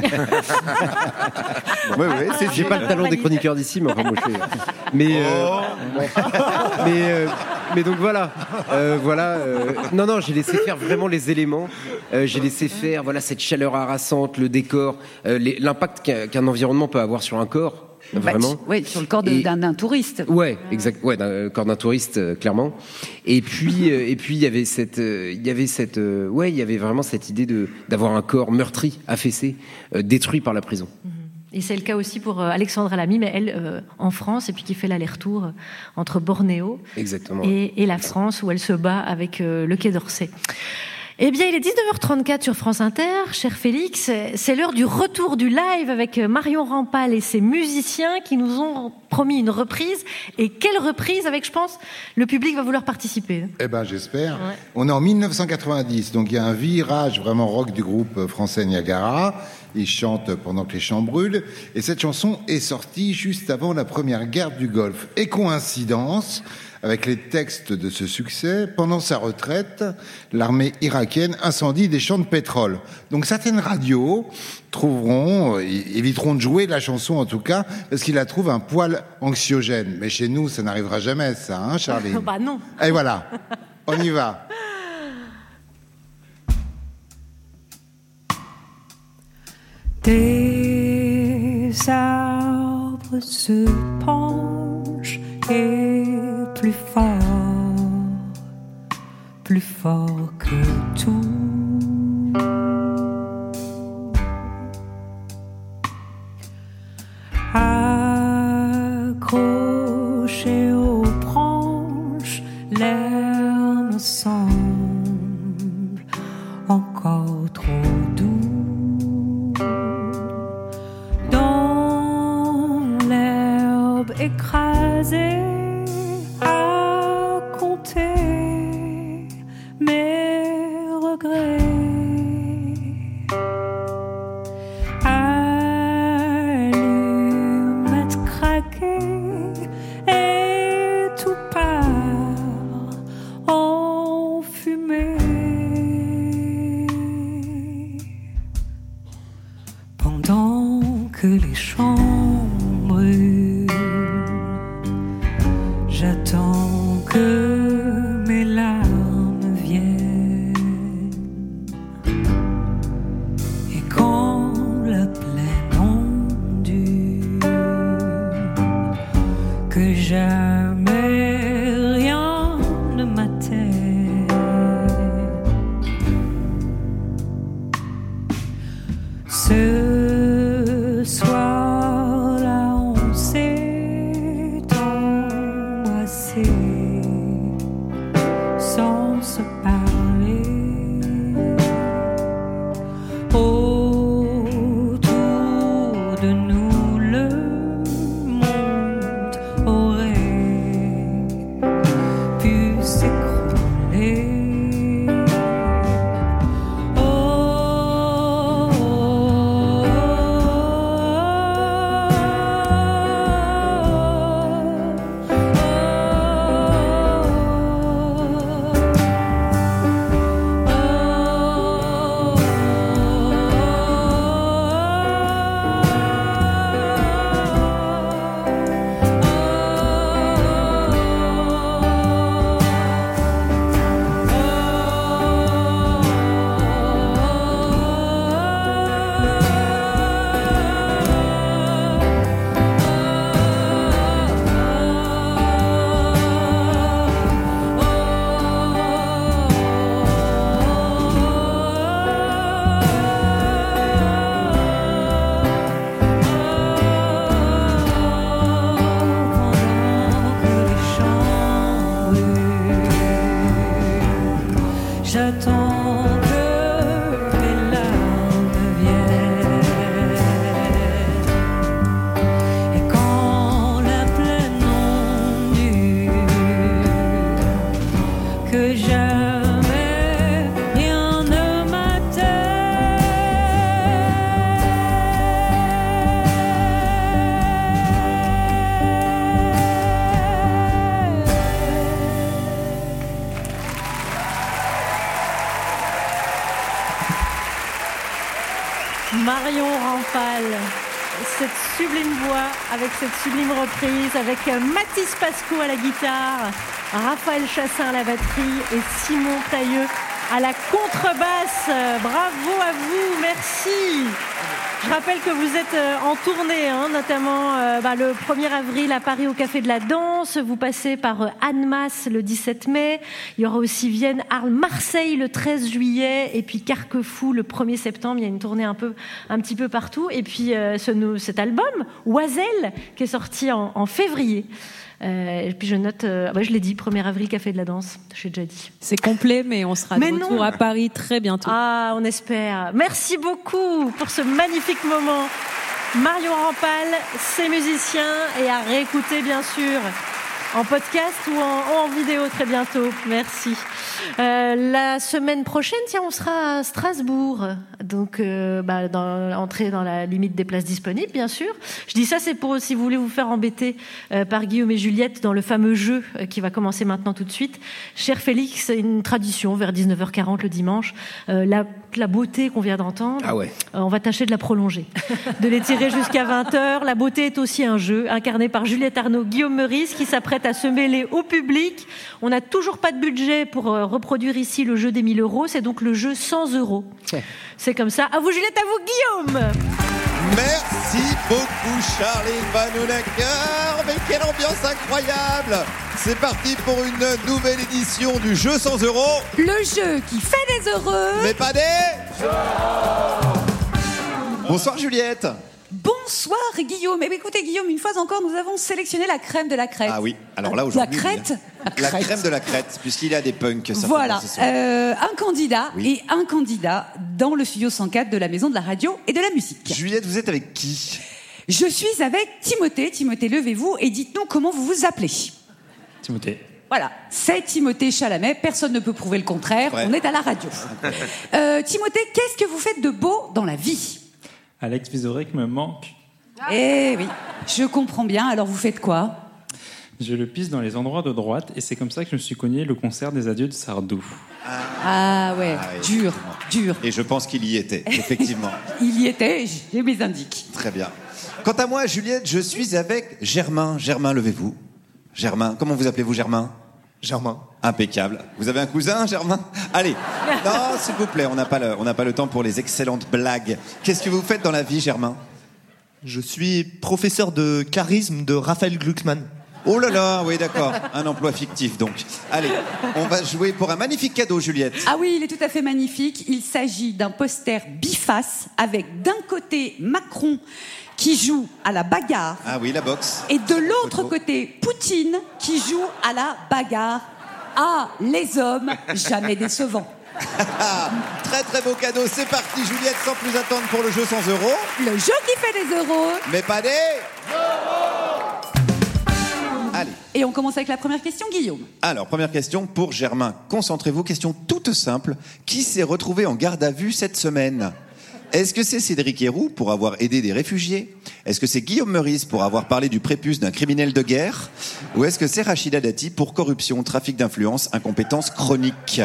Ouais, ouais, c'est J'ai pas le talent des chroniqueurs d'ici, mais enfin, moi, je suis- Mais, euh, mais, euh, mais donc voilà, euh, voilà. euh, non, non, j'ai laissé faire vraiment les éléments. Euh, j'ai laissé faire, voilà, cette chaleur harassante, le décor, euh, les- l'impact qu'un, qu'un environnement peut avoir sur un corps. vraiment. Bah, oui, sur le corps de, Et... d'un, d'un touriste. Ouais, exact. Ouais, d'un corps d'un touriste, euh, clairement. Et puis, euh, et puis il y avait cette, euh, il y avait cette, euh, ouais, il y avait vraiment cette idée de d'avoir un corps meurtri, affaissé, euh, détruit par la prison. Et c'est le cas aussi pour euh, Alexandra Lamy, mais elle euh, en France, et puis qui fait l'aller-retour euh, entre Bornéo Exactement. et, et la France, où elle se bat avec euh, le Quai d'Orsay. Eh bien, il est dix-neuf heures trente-quatre sur France Inter, cher Félix. C'est l'heure du retour du live avec Marion Rampal et ses musiciens qui nous ont promis une reprise. Et quelle reprise avec, je pense, le public va vouloir participer. Eh ben, j'espère. Ouais. On est en mille neuf cent quatre-vingt-dix, donc il y a un virage vraiment rock du groupe français Niagara. Ils chantent pendant que les champs brûlent. Et cette chanson est sortie juste avant la première guerre du Golfe. Et coïncidence, avec les textes de ce succès, pendant sa retraite, l'armée irakienne incendie des champs de pétrole. Donc certaines radios trouveront, éviteront de jouer la chanson en tout cas, parce qu'ils la trouvent un poil anxiogène. Mais chez nous, ça n'arrivera jamais, ça, hein, Charlie? Bah non. Et voilà, on y va. Des arbres se penchent et plus fort, plus fort que tout. Accroché aux branches, l'air me semble encore trop doux. Dans l'herbe écrasée, à compter mes regrets. Allumettes craquées et tout part en fumée. Pendant que les champs brûlent, j'attends que mes larmes viennent. Et quand la plaine ondule, que jamais rien ne m'atteigne. Ce soir-là, on s'est embrassé sans se parler. Autour de nous, le monde aurait pu s'écrouler. J'attends que mes larmes viennent. Et quand la plaine ondule, que jamais rien ne Marion Rampal, cette sublime voix, avec cette sublime reprise, avec Mathis Pascot à la guitare, Raphaël Chassin à la batterie et Simon Tailleux à la contrebasse. Bravo à vous, merci. Je rappelle que vous êtes euh, en tournée, hein, notamment euh, bah, le premier avril à Paris au Café de la Danse. Vous passez par euh, Annemasse le dix-sept mai. Il y aura aussi Vienne, Arles, Marseille le treize juillet. Et puis Carquefou le premier septembre. Il y a une tournée un, peu, un petit peu partout. Et puis euh, ce, cet album, Oiselle, qui est sorti en, en février. Euh, et puis je note, euh, bah je l'ai dit, premier avril, Café de la Danse, j'ai déjà dit. C'est complet, mais on sera mais de retour non. à Paris très bientôt. Ah, on espère. Merci beaucoup pour ce magnifique moment. Marion Rampal, ses musiciens, et à réécouter bien sûr en podcast ou en, en vidéo très bientôt. Merci. Euh, la semaine prochaine, tiens, on sera à Strasbourg. Donc, euh, bah, dans, entrer dans la limite des places disponibles, bien sûr. Je dis ça, c'est pour, si vous voulez vous faire embêter euh, par Guillaume et Juliette dans le fameux jeu euh, qui va commencer maintenant tout de suite. Cher Félix, c'est une tradition vers dix-neuf heures quarante le dimanche. Euh, la, la beauté qu'on vient d'entendre, ah ouais. euh, on va tâcher de la prolonger, de l'étirer jusqu'à vingt heures. La beauté est aussi un jeu incarné par Juliette Arnaud, Guillaume Meurice, qui s'apprête à se mêler au public. On n'a toujours pas de budget pour euh, reproduire ici le jeu des mille euros. C'est donc le jeu cent euros. Ouais. C'est comme ça. À vous Juliette, à vous Guillaume. Merci beaucoup Charline Vanhoenacker. Mais quelle ambiance incroyable. C'est parti pour une nouvelle édition du jeu cent euros. Le jeu qui fait des heureux. Mais pas des... Bonsoir Juliette. Bonsoir Guillaume. Eh bien, écoutez Guillaume, une fois encore, nous avons sélectionné la crème de la crête. Ah oui, alors là aujourd'hui... La crête La, crête. La crème de la crête, puisqu'il y a des punks. Voilà, euh, un candidat oui. et un candidat dans le studio cent quatre de la Maison de la Radio et de la Musique. Juliette, vous êtes avec qui? Je suis avec Timothée. Timothée, levez-vous et dites-nous comment vous vous appelez. Timothée. Voilà, c'est Timothée Chalamet, personne ne peut prouver le contraire, ouais. On est à la radio. euh, Timothée, qu'est-ce que vous faites de beau dans la vie? Alex Vizorek me manque. Eh oui, je comprends bien. Alors vous faites quoi? Je le pisse dans les endroits de droite et c'est comme ça que je me suis cogné le concert des adieux de Sardou. Ah, ah ouais, ah oui, dur, dur. Et je pense qu'il y était, effectivement. Il y était, j'ai mes indices. Très bien. Quant à moi, Juliette, je suis avec Germain. Germain, levez-vous. Germain, comment vous appelez-vous Germain? Germain. Impeccable. Vous avez un cousin, Germain? Allez. Non, s'il vous plaît, on n'a pas le, on n'a pas le temps pour les excellentes blagues. Qu'est-ce que vous faites dans la vie, Germain? Je suis professeur de charisme de Raphaël Glucksmann. Oh là là, oui, d'accord. Un emploi fictif, donc. Allez, on va jouer pour un magnifique cadeau, Juliette. Ah oui, il est tout à fait magnifique. Il s'agit d'un poster biface avec d'un côté Macron qui joue à la bagarre. Ah oui, la boxe. Et de l'autre côté, Poutine qui joue à la bagarre. Ah, les hommes, jamais décevants. Très très beau cadeau, c'est parti Juliette, sans plus attendre pour le jeu cent euros. Le jeu qui fait des euros. Mais pas des euros. Allez. Et on commence avec la première question, Guillaume. Alors, première question pour Germain. Concentrez-vous, question toute simple. Qui s'est retrouvé en garde à vue cette semaine? Est-ce que c'est Cédric Héroux pour avoir aidé des réfugiés? Est-ce que c'est Guillaume Meurice pour avoir parlé du prépuce d'un criminel de guerre? Ou est-ce que c'est Rachida Dati pour corruption, trafic d'influence, incompétence chronique?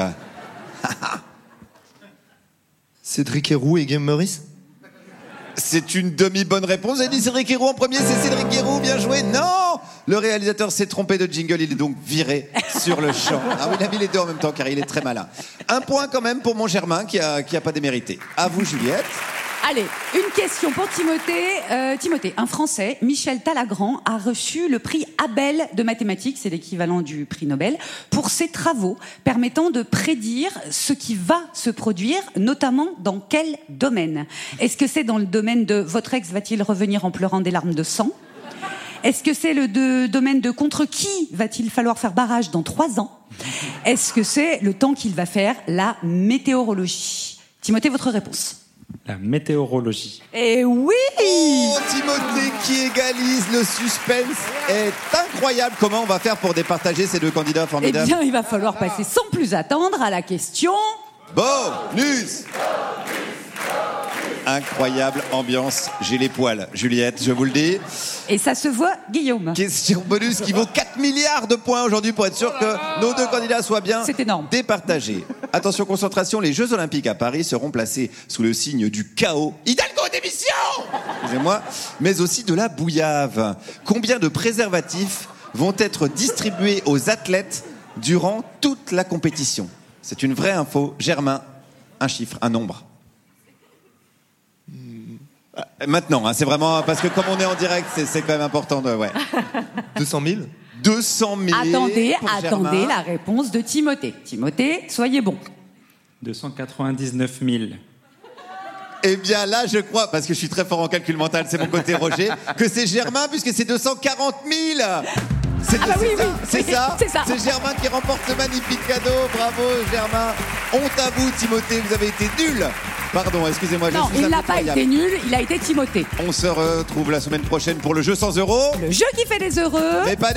Cédric Héroux et Guillaume Meurice? C'est une demi-bonne réponse. Vous avez dit Cédric Héroux en premier, c'est Cédric Héroux, bien joué. Non! Le réalisateur s'est trompé de jingle, il est donc viré sur le champ. Ah oui, il a mis les deux en même temps car il est très malin. Un point quand même pour mon Germain qui a, qui a pas démérité. À vous, Juliette. Allez, une question pour Timothée. Euh, Timothée, un Français, Michel Talagrand, a reçu le prix Abel de mathématiques, c'est l'équivalent du prix Nobel, pour ses travaux permettant de prédire ce qui va se produire, notamment dans quel domaine? Est-ce que c'est dans le domaine de votre ex va-t-il revenir en pleurant des larmes de sang? Est-ce que c'est le de, domaine de contre qui va-t-il falloir faire barrage dans trois ans? Est-ce que c'est le temps qu'il va faire la météorologie? Timothée, votre réponse? La météorologie. Eh oui! Oh, Timothée qui égalise, le suspense est incroyable. Comment on va faire pour départager ces deux candidats formidables? Eh bien, il va falloir passer sans plus attendre à la question... Bonus! Incroyable ambiance, j'ai les poils, Juliette, je vous le dis. Et ça se voit, Guillaume. Question bonus qui vaut quatre milliards de points aujourd'hui pour être sûr que nos deux candidats soient bien départagés. Attention, concentration, les Jeux Olympiques à Paris seront placés sous le signe du chaos. Hidalgo, démission! Excusez-moi, mais aussi de la bouillave. Combien de préservatifs vont être distribués aux athlètes durant toute la compétition? C'est une vraie info. Germain, un chiffre, un nombre. Maintenant, hein, c'est vraiment parce que comme on est en direct, c'est, c'est quand même important de. Ouais. deux cent mille deux cent mille. Attendez, pour attendez Germain. la réponse de Timothée. Timothée, soyez bon. deux cent quatre-vingt-dix-neuf mille. Eh bien là, je crois, parce que je suis très fort en calcul mental, c'est mon côté Roger, que c'est Germain puisque c'est deux cent quarante mille. C'est, Ah bah c'est oui, ça, oui, c'est, oui, ça c'est ça. C'est Germain qui remporte ce magnifique cadeau. Bravo Germain. Honte à vous Timothée, vous avez été nul. Pardon, excusez-moi, je Non, suis il n'a pas impitoyable. été nul, il a été Timothée. On se retrouve la semaine prochaine pour le jeu cent euros. Le jeu qui fait des heureux. Mais pas des...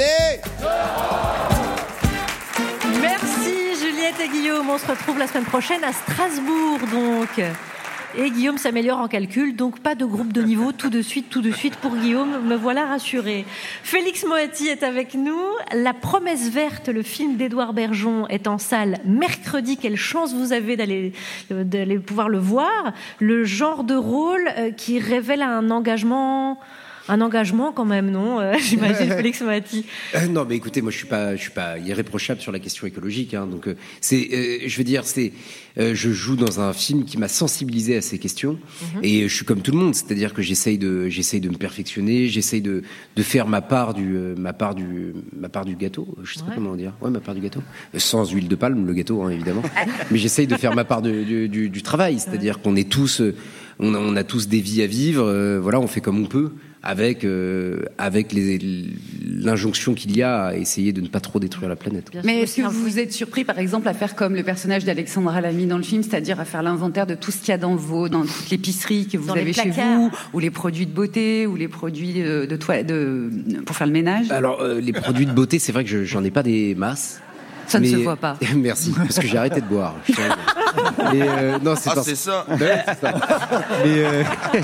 Merci Juliette et Guillaume. On se retrouve la semaine prochaine à Strasbourg, donc. Et Guillaume s'améliore en calcul, donc pas de groupe de niveau tout de suite, tout de suite pour Guillaume. Me voilà rassuré. Félix Moati est avec nous. La Promesse verte, le film d'Édouard Bergeon, est en salle mercredi. Quelle chance vous avez d'aller, d'aller pouvoir le voir. Le genre de rôle qui révèle un engagement... Un engagement quand même, non euh, J'imagine, Félix Moati. Euh, non, mais écoutez, moi je suis pas, je suis pas irréprochable sur la question écologique. Hein, donc euh, c'est, euh, je veux dire, c'est, euh, je joue dans un film qui m'a sensibilisé à ces questions, mm-hmm. et je suis comme tout le monde, c'est-à-dire que j'essaye de, j'essaye de me perfectionner, j'essaye de, de faire ma part du, euh, ma part du, ma part du gâteau. Je sais ouais. pas comment dire. Ouais, ma part du gâteau. Euh, sans huile de palme, le gâteau, hein, évidemment. Mais j'essaye de faire ma part de, du, du, du travail, c'est-à-dire ouais. qu'on est tous, euh, on, a, on a tous des vies à vivre. Euh, voilà, on fait comme on peut. Avec, euh, avec les, l'injonction qu'il y a à essayer de ne pas trop détruire la planète. Mais est-ce que vous vous êtes surpris, par exemple, à faire comme le personnage d'Alexandra Lamy dans le film, c'est-à-dire à faire l'inventaire de tout ce qu'il y a dans vos, dans toute l'épicerie que vous dans avez chez vous, ou les produits de beauté, ou les produits de, de, toi, de pour faire le ménage? Alors, euh, les produits de beauté, c'est vrai que je, j'en ai pas des masses. Ça mais... ne se voit pas. Merci, parce que j'ai arrêté de boire. Mais euh, non, c'est ah, parce... c'est ça. Ouais, c'est ça. Mais euh...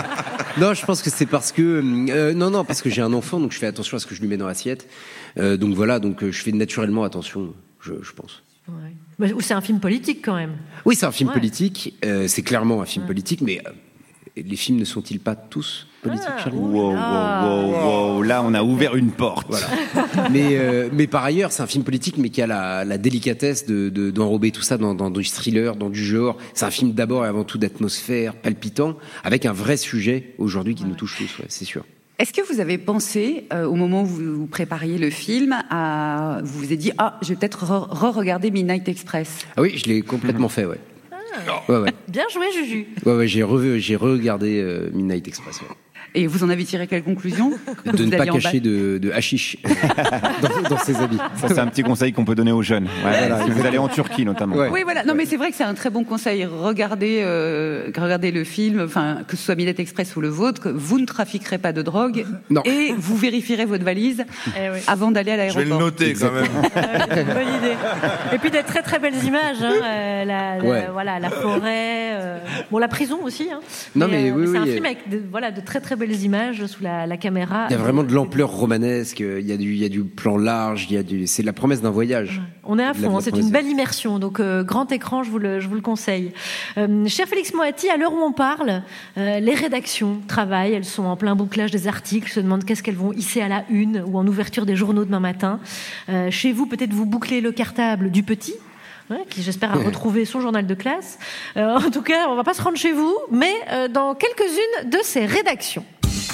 non, je pense que c'est parce que euh, non, non, parce que j'ai un enfant, donc je fais attention à ce que je lui mets dans l'assiette. Euh, donc voilà, donc euh, je fais naturellement attention, je, je pense. Ouais. Mais c'est un film politique quand même. Oui, c'est un film ouais. politique. Euh, c'est clairement un film ouais. politique, mais euh, les films ne sont-ils pas tous politiques, ah, Charlie ? Wow, wow, wow, wow. Là, on a ouvert une porte. Voilà. mais, euh, mais par ailleurs, c'est un film politique, mais qui a la, la délicatesse de, de, d'enrober tout ça dans, dans du thriller, dans du genre. C'est un film d'abord et avant tout d'atmosphère, palpitant, avec un vrai sujet aujourd'hui qui ouais. nous touche tous, ouais, c'est sûr. Est-ce que vous avez pensé, euh, au moment où vous, vous prépariez le film, à, vous vous êtes dit « Ah, je vais peut-être re-regarder Midnight Express ». Ah oui, je l'ai complètement mmh. fait, ouais. Ah. Ouais, ouais. Bien joué, Juju. Ouais, ouais, j'ai, re- j'ai regardé euh, Midnight Express, ouais. Et vous en avez tiré quelle conclusion? De ne pas cacher de, de hashish dans, dans ses habits. Ça, c'est un petit conseil qu'on peut donner aux jeunes. Ouais, voilà, si vous allez en Turquie, notamment. Ouais. Oui, voilà. Non, mais c'est vrai que c'est un très bon conseil. Regardez, euh, regardez le film, enfin, que ce soit Midnight Express ou le vôtre, que vous ne trafiquerez pas de drogue. Non. Et vous vérifierez votre valise eh oui. avant d'aller à l'aéroport. Je vais le noter Exactement. Quand même. C'est une bonne idée. Et puis des très très belles images, hein, euh, la, la, ouais. voilà, la forêt, euh, bon, la prison aussi. Hein. Non, mais, mais, euh, oui, mais c'est oui, un euh... film avec de, voilà, de très très belles images sous la, la caméra. Il y a vraiment de l'ampleur romanesque, il y a du, il y a du plan large, il y a du, c'est la promesse d'un voyage. Ouais. On est à fond, hein, c'est une belle immersion, donc euh, grand écran, je vous le, je vous le conseille. Euh, cher Félix Moati, à l'heure où on parle, euh, les rédactions travaillent, elles sont en plein bouclage des articles, se demandent qu'est-ce qu'elles vont hisser à la une ou en ouverture des journaux demain matin. Euh, chez vous, peut-être vous bouclez le cartable du petit. Ouais, qui j'espère a retrouvé son journal de classe. Euh, en tout cas, on va pas se rendre chez vous, mais euh, dans quelques-unes de ces rédactions.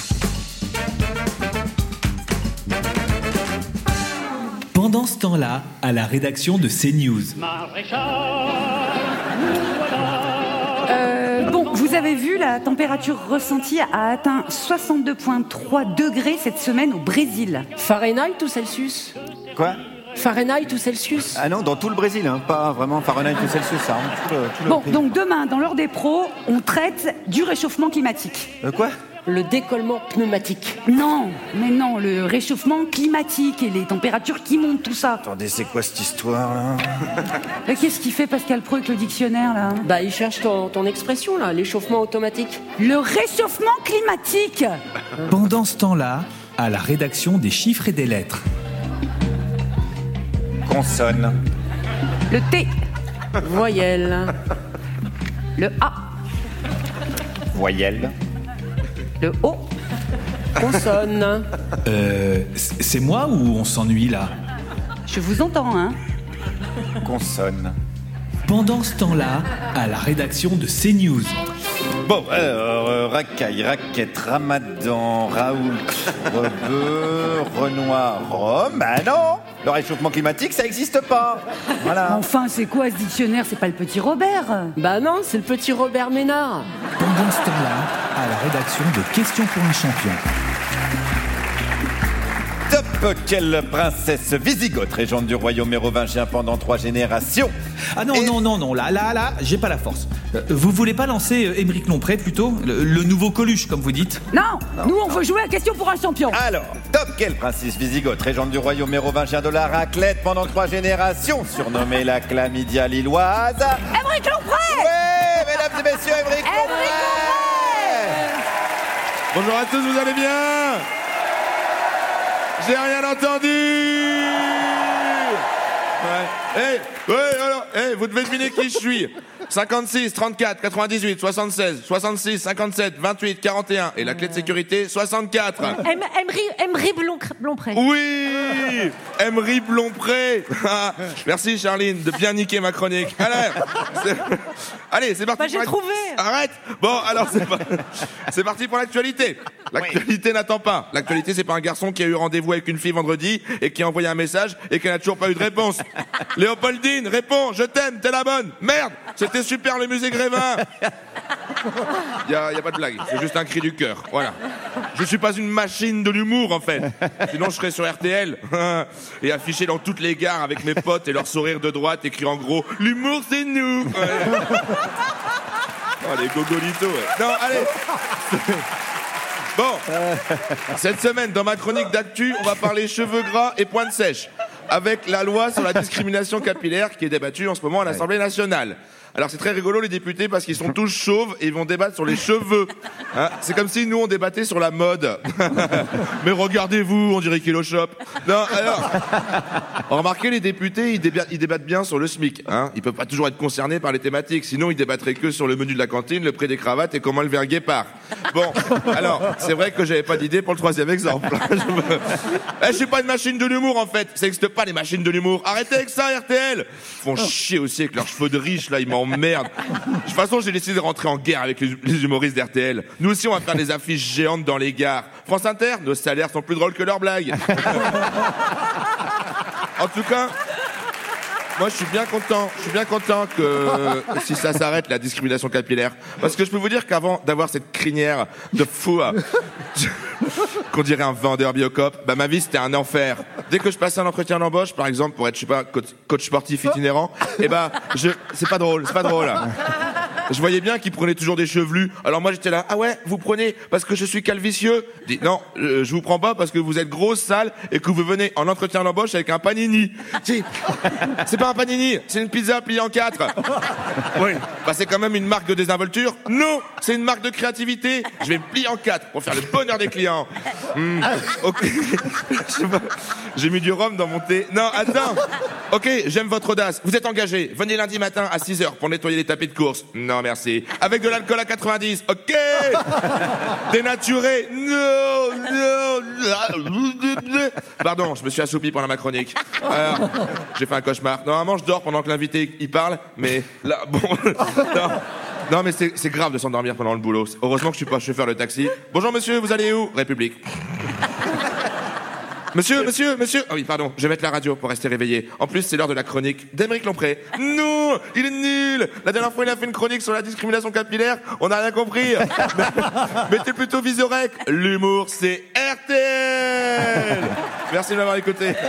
Pendant ce temps-là, à la rédaction de CNews. Euh, bon, vous avez vu, la température ressentie a atteint soixante-deux virgule trois degrés cette semaine au Brésil. Fahrenheit ou Celsius? Quoi? Fahrenheit ou Celsius? Ah non, dans tout le Brésil, hein, pas vraiment Fahrenheit ou Celsius. Ça, hein, tout le, tout le bon, pays. Donc demain, dans l'heure des pros, on traite du réchauffement climatique. Euh, quoi? Le décollement pneumatique. Non, mais non, le réchauffement climatique et les températures qui montent, tout ça. Attendez, c'est quoi cette histoire, là? Mais qu'est-ce qu'il fait Pascal Pro avec le dictionnaire, là? Bah, il cherche ton, ton expression, là, l'échauffement automatique. Le réchauffement climatique. Pendant ce temps-là, à la rédaction des chiffres et des lettres. Consonne. Le T. Voyelle. Le A. Voyelle. Le O. Consonne. Euh, c'est moi ou on s'ennuie là? Je vous entends, hein. Consonne. Pendant ce temps-là, à la rédaction de CNews. Bon, alors, euh, racaille, raquette, ramadan, Raoul, Rebeu, Renoir, Rome. Bah non, le réchauffement climatique, ça n'existe pas. Voilà. Enfin, c'est quoi ce dictionnaire? C'est pas le petit Robert? Bah non, c'est le petit Robert Ménard. Pendant ce temps-là, à la rédaction de Questions pour un champion. Top, quelle princesse wisigoth, régente du royaume mérovingien pendant trois générations. Ah non, non, non, non, là, là, là, j'ai pas la force. Euh, Vous voulez pas lancer euh, Émeric Lompré plutôt le, le nouveau Coluche, comme vous dites? Non, nous on veut jouer à Question pour un champion. Alors, top, quelle princesse wisigoth, régente du royaume mérovingien de la raclette pendant trois générations, surnommée la chlamydia lilloise. Émeric Lompré. Ouais, mesdames et messieurs, Émeric Lompré. Bonjour à tous, vous allez bien? J'ai rien entendu. Ouais. Hey, ouais, alors, hey, vous devez deviner qui je suis. cinquante-six, trente-quatre, quatre-vingt-dix-huit, soixante-seize, soixante-six, cinquante-sept, vingt-huit, quarante et un. Et la clé de sécurité, soixante-quatre. Emery Lompré. Oui, Emery Lompré. Merci Charline de bien niquer ma chronique. Allez, c'est, Allez, c'est parti. Bah, j'ai pour trouvé. Arrête. Bon, alors c'est, pas... c'est parti pour l'actualité. L'actualité n'attend pas. L'actualité, c'est pas un garçon qui a eu rendez-vous avec une fille vendredi et qui a envoyé un message et qui n'a toujours pas eu de réponse. Léopoldine, réponds, je t'aime, t'es la bonne. Merde, c'était super le musée Grévin. Il y a, y a pas de blague, c'est juste un cri du cœur. Voilà. Je suis pas une machine de l'humour en fait. Sinon je serais sur R T L et affiché dans toutes les gares avec mes potes et leur sourire de droite écrit en gros l'humour c'est nous. Ouais. Oh les gogolitos. Ouais. Non allez. Bon, cette semaine dans ma chronique d'actu, on va parler cheveux gras et pointe sèche avec la loi sur la discrimination capillaire qui est débattue en ce moment à l'Assemblée nationale. Alors c'est très rigolo les députés parce qu'ils sont tous chauves et ils vont débattre sur les cheveux. Hein, c'est comme si nous on débattait sur la mode. Mais regardez-vous, on dirait Kilo Shop. Non, alors, remarquez les députés, ils, déba- ils débattent bien sur le SMIC. Hein. Ils peuvent pas toujours être concernés par les thématiques, sinon ils débattraient que sur le menu de la cantine, le prix des cravates et comment le verguer part. Bon, alors c'est vrai que j'avais pas d'idée pour le troisième exemple. je, me... eh, je suis pas une machine de l'humour en fait. Ça n'existe pas les machines de l'humour. Arrêtez avec ça R T L. Ils font chier aussi avec leurs cheveux de riche là, ils m'en merde. De toute façon, j'ai décidé de rentrer en guerre avec les, les humoristes d'R T L. Nous aussi, on va faire des affiches géantes dans les gares. France Inter, nos salaires sont plus drôles que leurs blagues. En tout cas, moi, je suis bien content. Je suis bien content que euh, si ça s'arrête la discrimination capillaire, parce que je peux vous dire qu'avant d'avoir cette crinière de fou, euh, qu'on dirait un vendeur Biocop, bah ma vie c'était un enfer. Dès que je passais un entretien d'embauche, par exemple, pour être, je sais pas, coach, coach sportif itinérant, et bah, je, c'est pas drôle, c'est pas drôle. Je voyais bien qu'ils prenaient toujours des chevelus. Alors moi j'étais là, ah ouais, vous prenez parce que je suis calvicieux. Je dis non, euh, je vous prends pas parce que vous êtes gros, sale et que vous venez en entretien d'embauche avec un panini. Si, c'est pas un panini, c'est une pizza pliée en quatre. Oui, bah c'est quand même une marque de désinvolture. Non, c'est une marque de créativité. Je vais me plier en quatre pour faire le bonheur des clients. Mmh, ok. J'ai mis du rhum dans mon thé. Non, attends. Ok, j'aime votre audace. Vous êtes engagé. Venez lundi matin à six heures pour nettoyer les tapis de course. Non, merci. Avec de l'alcool à quatre-vingt-dix. Ok. Dénaturé. Non, non. Pardon, je me suis assoupi pendant ma chronique. Alors, j'ai fait un cauchemar. Normalement, je dors pendant que l'invité il parle, mais là, bon. Non. Non, mais c'est, c'est grave de s'endormir pendant le boulot. Heureusement que je suis pas chauffeur de taxi. Bonjour monsieur, vous allez où? République. Monsieur, monsieur, monsieur. Ah oui, pardon, je vais mettre la radio pour rester réveillé. En plus, c'est l'heure de la chronique d'Émeric Lompré. Non, il est nul. La dernière fois, il a fait une chronique sur la discrimination capillaire. On n'a rien compris. Mettez plutôt Visorec. L'humour, c'est R T L. Merci de m'avoir écouté. Émeric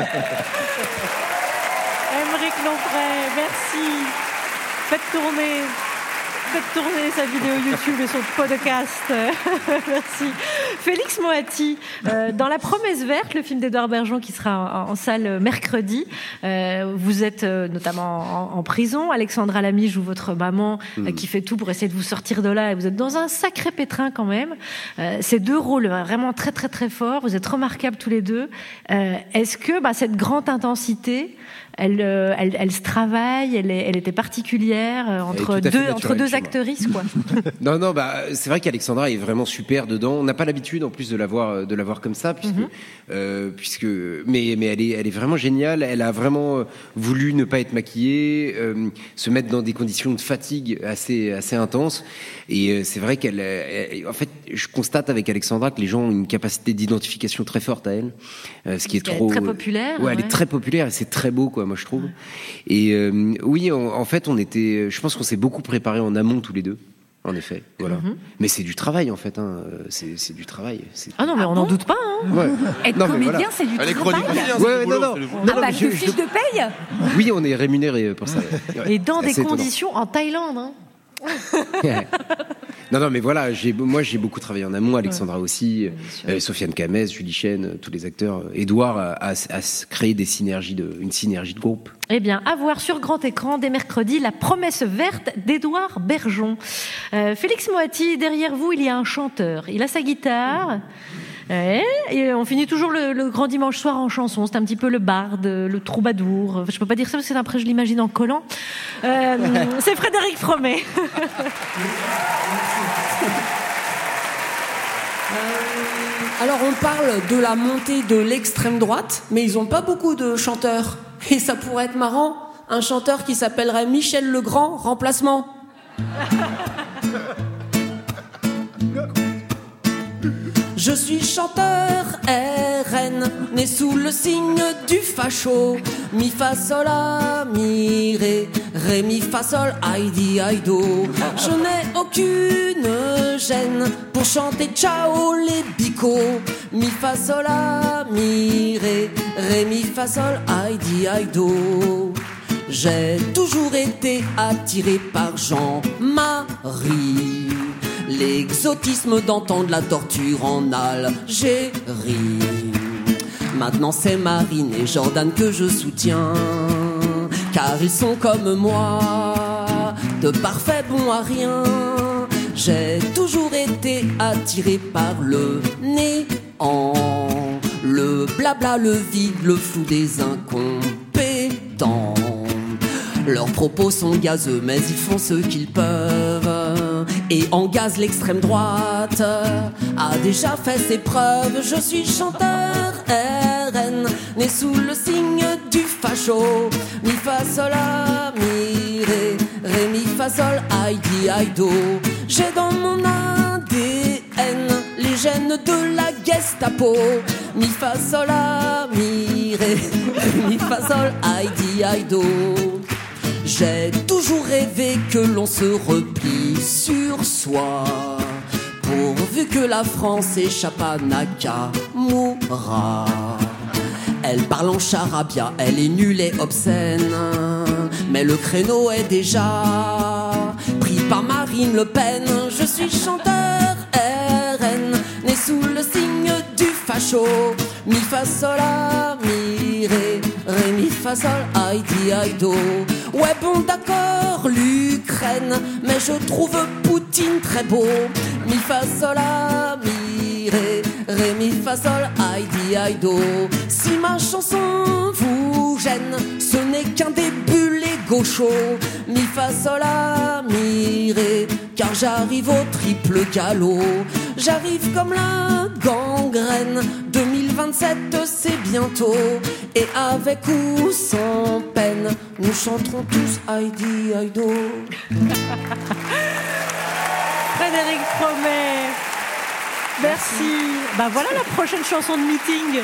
Lompré, merci. Faites tourner. Faites tourner sa vidéo YouTube et son podcast. Merci. Félix Moati, euh, dans La Promesse verte, le film d'Édouard Bergeon qui sera en, en salle mercredi, euh, vous êtes euh, notamment en, en prison. Alexandra Lamy joue votre maman mmh. euh, qui fait tout pour essayer de vous sortir de là et vous êtes dans un sacré pétrin quand même. Euh, ces deux rôles vraiment très très très forts. Vous êtes remarquables tous les deux. Euh, est-ce que bah, cette grande intensité, Elle, elle, elle se travaille, elle, est, elle était particulière euh, entre, deux, entre deux deux actrices, quoi. Non, non, bah, c'est vrai qu'Alexandra est vraiment super dedans. On n'a pas l'habitude, en plus, de la voir, de la voir comme ça, puisque, mm-hmm. euh, puisque, mais, mais elle est, elle est vraiment géniale. Elle a vraiment voulu ne pas être maquillée, euh, se mettre dans des conditions de fatigue assez, assez intenses. Et euh, c'est vrai qu'elle, elle, en fait, je constate avec Alexandra que les gens ont une capacité d'identification très forte à elle, euh, ce qui est Parce trop. Elle est très populaire. Ouais, ouais. elle est très populaire et c'est très beau, quoi, moi je trouve. Ouais. Et euh, oui, en, en fait, on était, je pense qu'on s'est beaucoup préparé en amont tous les deux. En effet, voilà. Mm-hmm. Mais c'est du travail en fait, hein. c'est, c'est du travail. C'est... Ah non, mais on n'en doute pas. Hein. Ouais. Être non, comédien, voilà. c'est du Elle travail. Est ouais, ouais, non, non. Ah bah, de fiche de paye. Oui, on est rémunéré pour ça. Ouais. Et dans c'est des conditions étonnant. En Thaïlande. Hein. Non, non, mais voilà, j'ai, moi j'ai beaucoup travaillé en amont, Alexandra ouais. aussi, euh, Sofiane Kamez, Julie Chen, tous les acteurs. Édouard a, a, a créé des synergies de, une synergie de groupe. Eh bien, à voir sur grand écran dès mercredi, La promesse verte d'Édouard Bergeon. Euh, Félix Moati, derrière vous, il y a un chanteur. Il a sa guitare. Ouais, et on finit toujours le, le grand dimanche soir en chanson. C'est un petit peu le barde, le troubadour. Je peux pas dire ça parce que après je l'imagine en collant. Euh, c'est Frédéric Fromet. Alors on parle de la montée de l'extrême droite, mais ils ont pas beaucoup de chanteurs. Et ça pourrait être marrant, un chanteur qui s'appellerait Michel Legrand, remplacement. Je suis chanteur R N, né sous le signe du facho. Mi fa sol la mi ré, ré mi fa sol aïdi aïdo. Je n'ai aucune gêne pour chanter ciao les bicots. Mi fa sol la mi ré, ré mi fa sol aïdi aïdo. J'ai toujours été attiré par Jean-Marie. L'exotisme d'entendre la torture en Algérie. Maintenant c'est Marine et Jordan que je soutiens, car ils sont comme moi, de parfaits bons à rien. J'ai toujours été attiré par le néant, le blabla, le vide, le flou des incompétents. Leurs propos sont gazeux, mais ils font ce qu'ils peuvent. Et en gaz, l'extrême droite a déjà fait ses preuves. Je suis chanteur R N, né sous le signe du facho. Mi fa sol la mi ré, ré mi fa sol aïdi aïdo. J'ai dans mon A D N les gènes de la Gestapo. Mi fa sol la mi ré, ré mi fa sol aïdi aïdo. J'ai toujours rêvé que l'on se replie sur soi, pourvu que la France échappe à Nakamura. Elle parle en charabia, elle est nulle et obscène, mais le créneau est déjà pris par Marine Le Pen. Je suis chanteur R N, né sous le signe du facho. Mi fa sol la mi ré, ré mi fa sol aïdi aïdo. Ouais bon d'accord l'Ukraine, mais je trouve Poutine très beau. Mi fa sol la mi ré, ré mi fa sol aïdi aïdo. Si ma chanson vous gêne, ce n'est qu'un début les gauchos. Mi fa sol la mi ré, car j'arrive au triple galop. J'arrive comme la gangrène, deux mille vingt-sept c'est bientôt. Et avec ou sans peine, nous chanterons tous Heidi Heido. Frédéric Fromet. Merci. Bah voilà la prochaine chanson de meeting.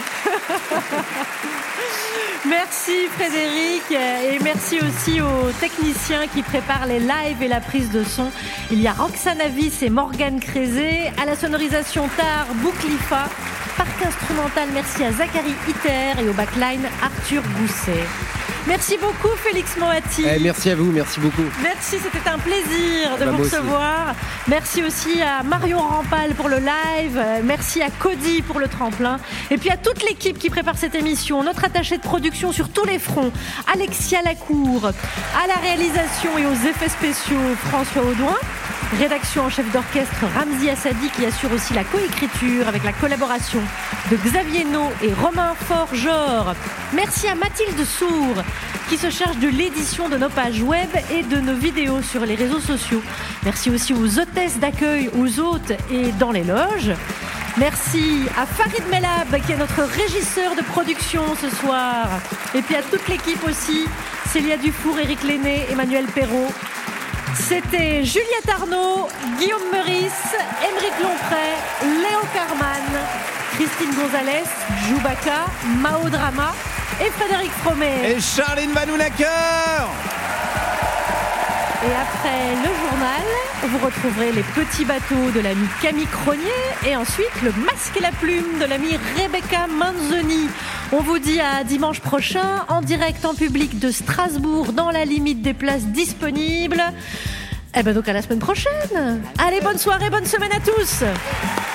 Merci Frédéric et merci aussi aux techniciens qui préparent les lives et la prise de son. Il y a Roxane Avis et Morgane Crézé. À la sonorisation Tar Bouclifa. Parc instrumental, merci à Zachary Iter et au backline Arthur Gousset. Merci beaucoup Félix Moati. Eh, merci à vous, merci beaucoup. Merci, c'était un plaisir de bah, vous recevoir. Aussi. Merci aussi à Marion Rampal pour le live. Merci à Cody pour le tremplin. Et puis à toute l'équipe qui prépare cette émission. Notre attaché de production sur tous les fronts, Alexia Lacour. À la réalisation et aux effets spéciaux, François Audouin. Rédaction en chef d'orchestre Ramzi Assadi qui assure aussi la coécriture avec la collaboration de Xavier No et Romain Forgeor. Merci à Mathilde Sour qui se charge de l'édition de nos pages web et de nos vidéos sur les réseaux sociaux. Merci aussi aux hôtesses d'accueil, aux hôtes et dans les loges. Merci à Farid Melab qui est notre régisseur de production ce soir. Et puis à toute l'équipe aussi, Célia Dufour, Éric Lenné, Emmanuel Perrault. C'était Juliette Arnaud, Guillaume Meurice, Émeric Lomprey, Léo Carman, Christine Gonzalez, Joubaka, Mao Drama et Frédéric Fromet. Et Charline Vanhoenacker. Et après le journal, vous retrouverez les petits bateaux de l'ami Camille Cronier et ensuite le masque et la plume de l'ami Rebecca Manzoni. On vous dit à dimanche prochain en direct en public de Strasbourg dans la limite des places disponibles. Et ben donc à la semaine prochaine. Allez, bonne soirée, bonne semaine à tous.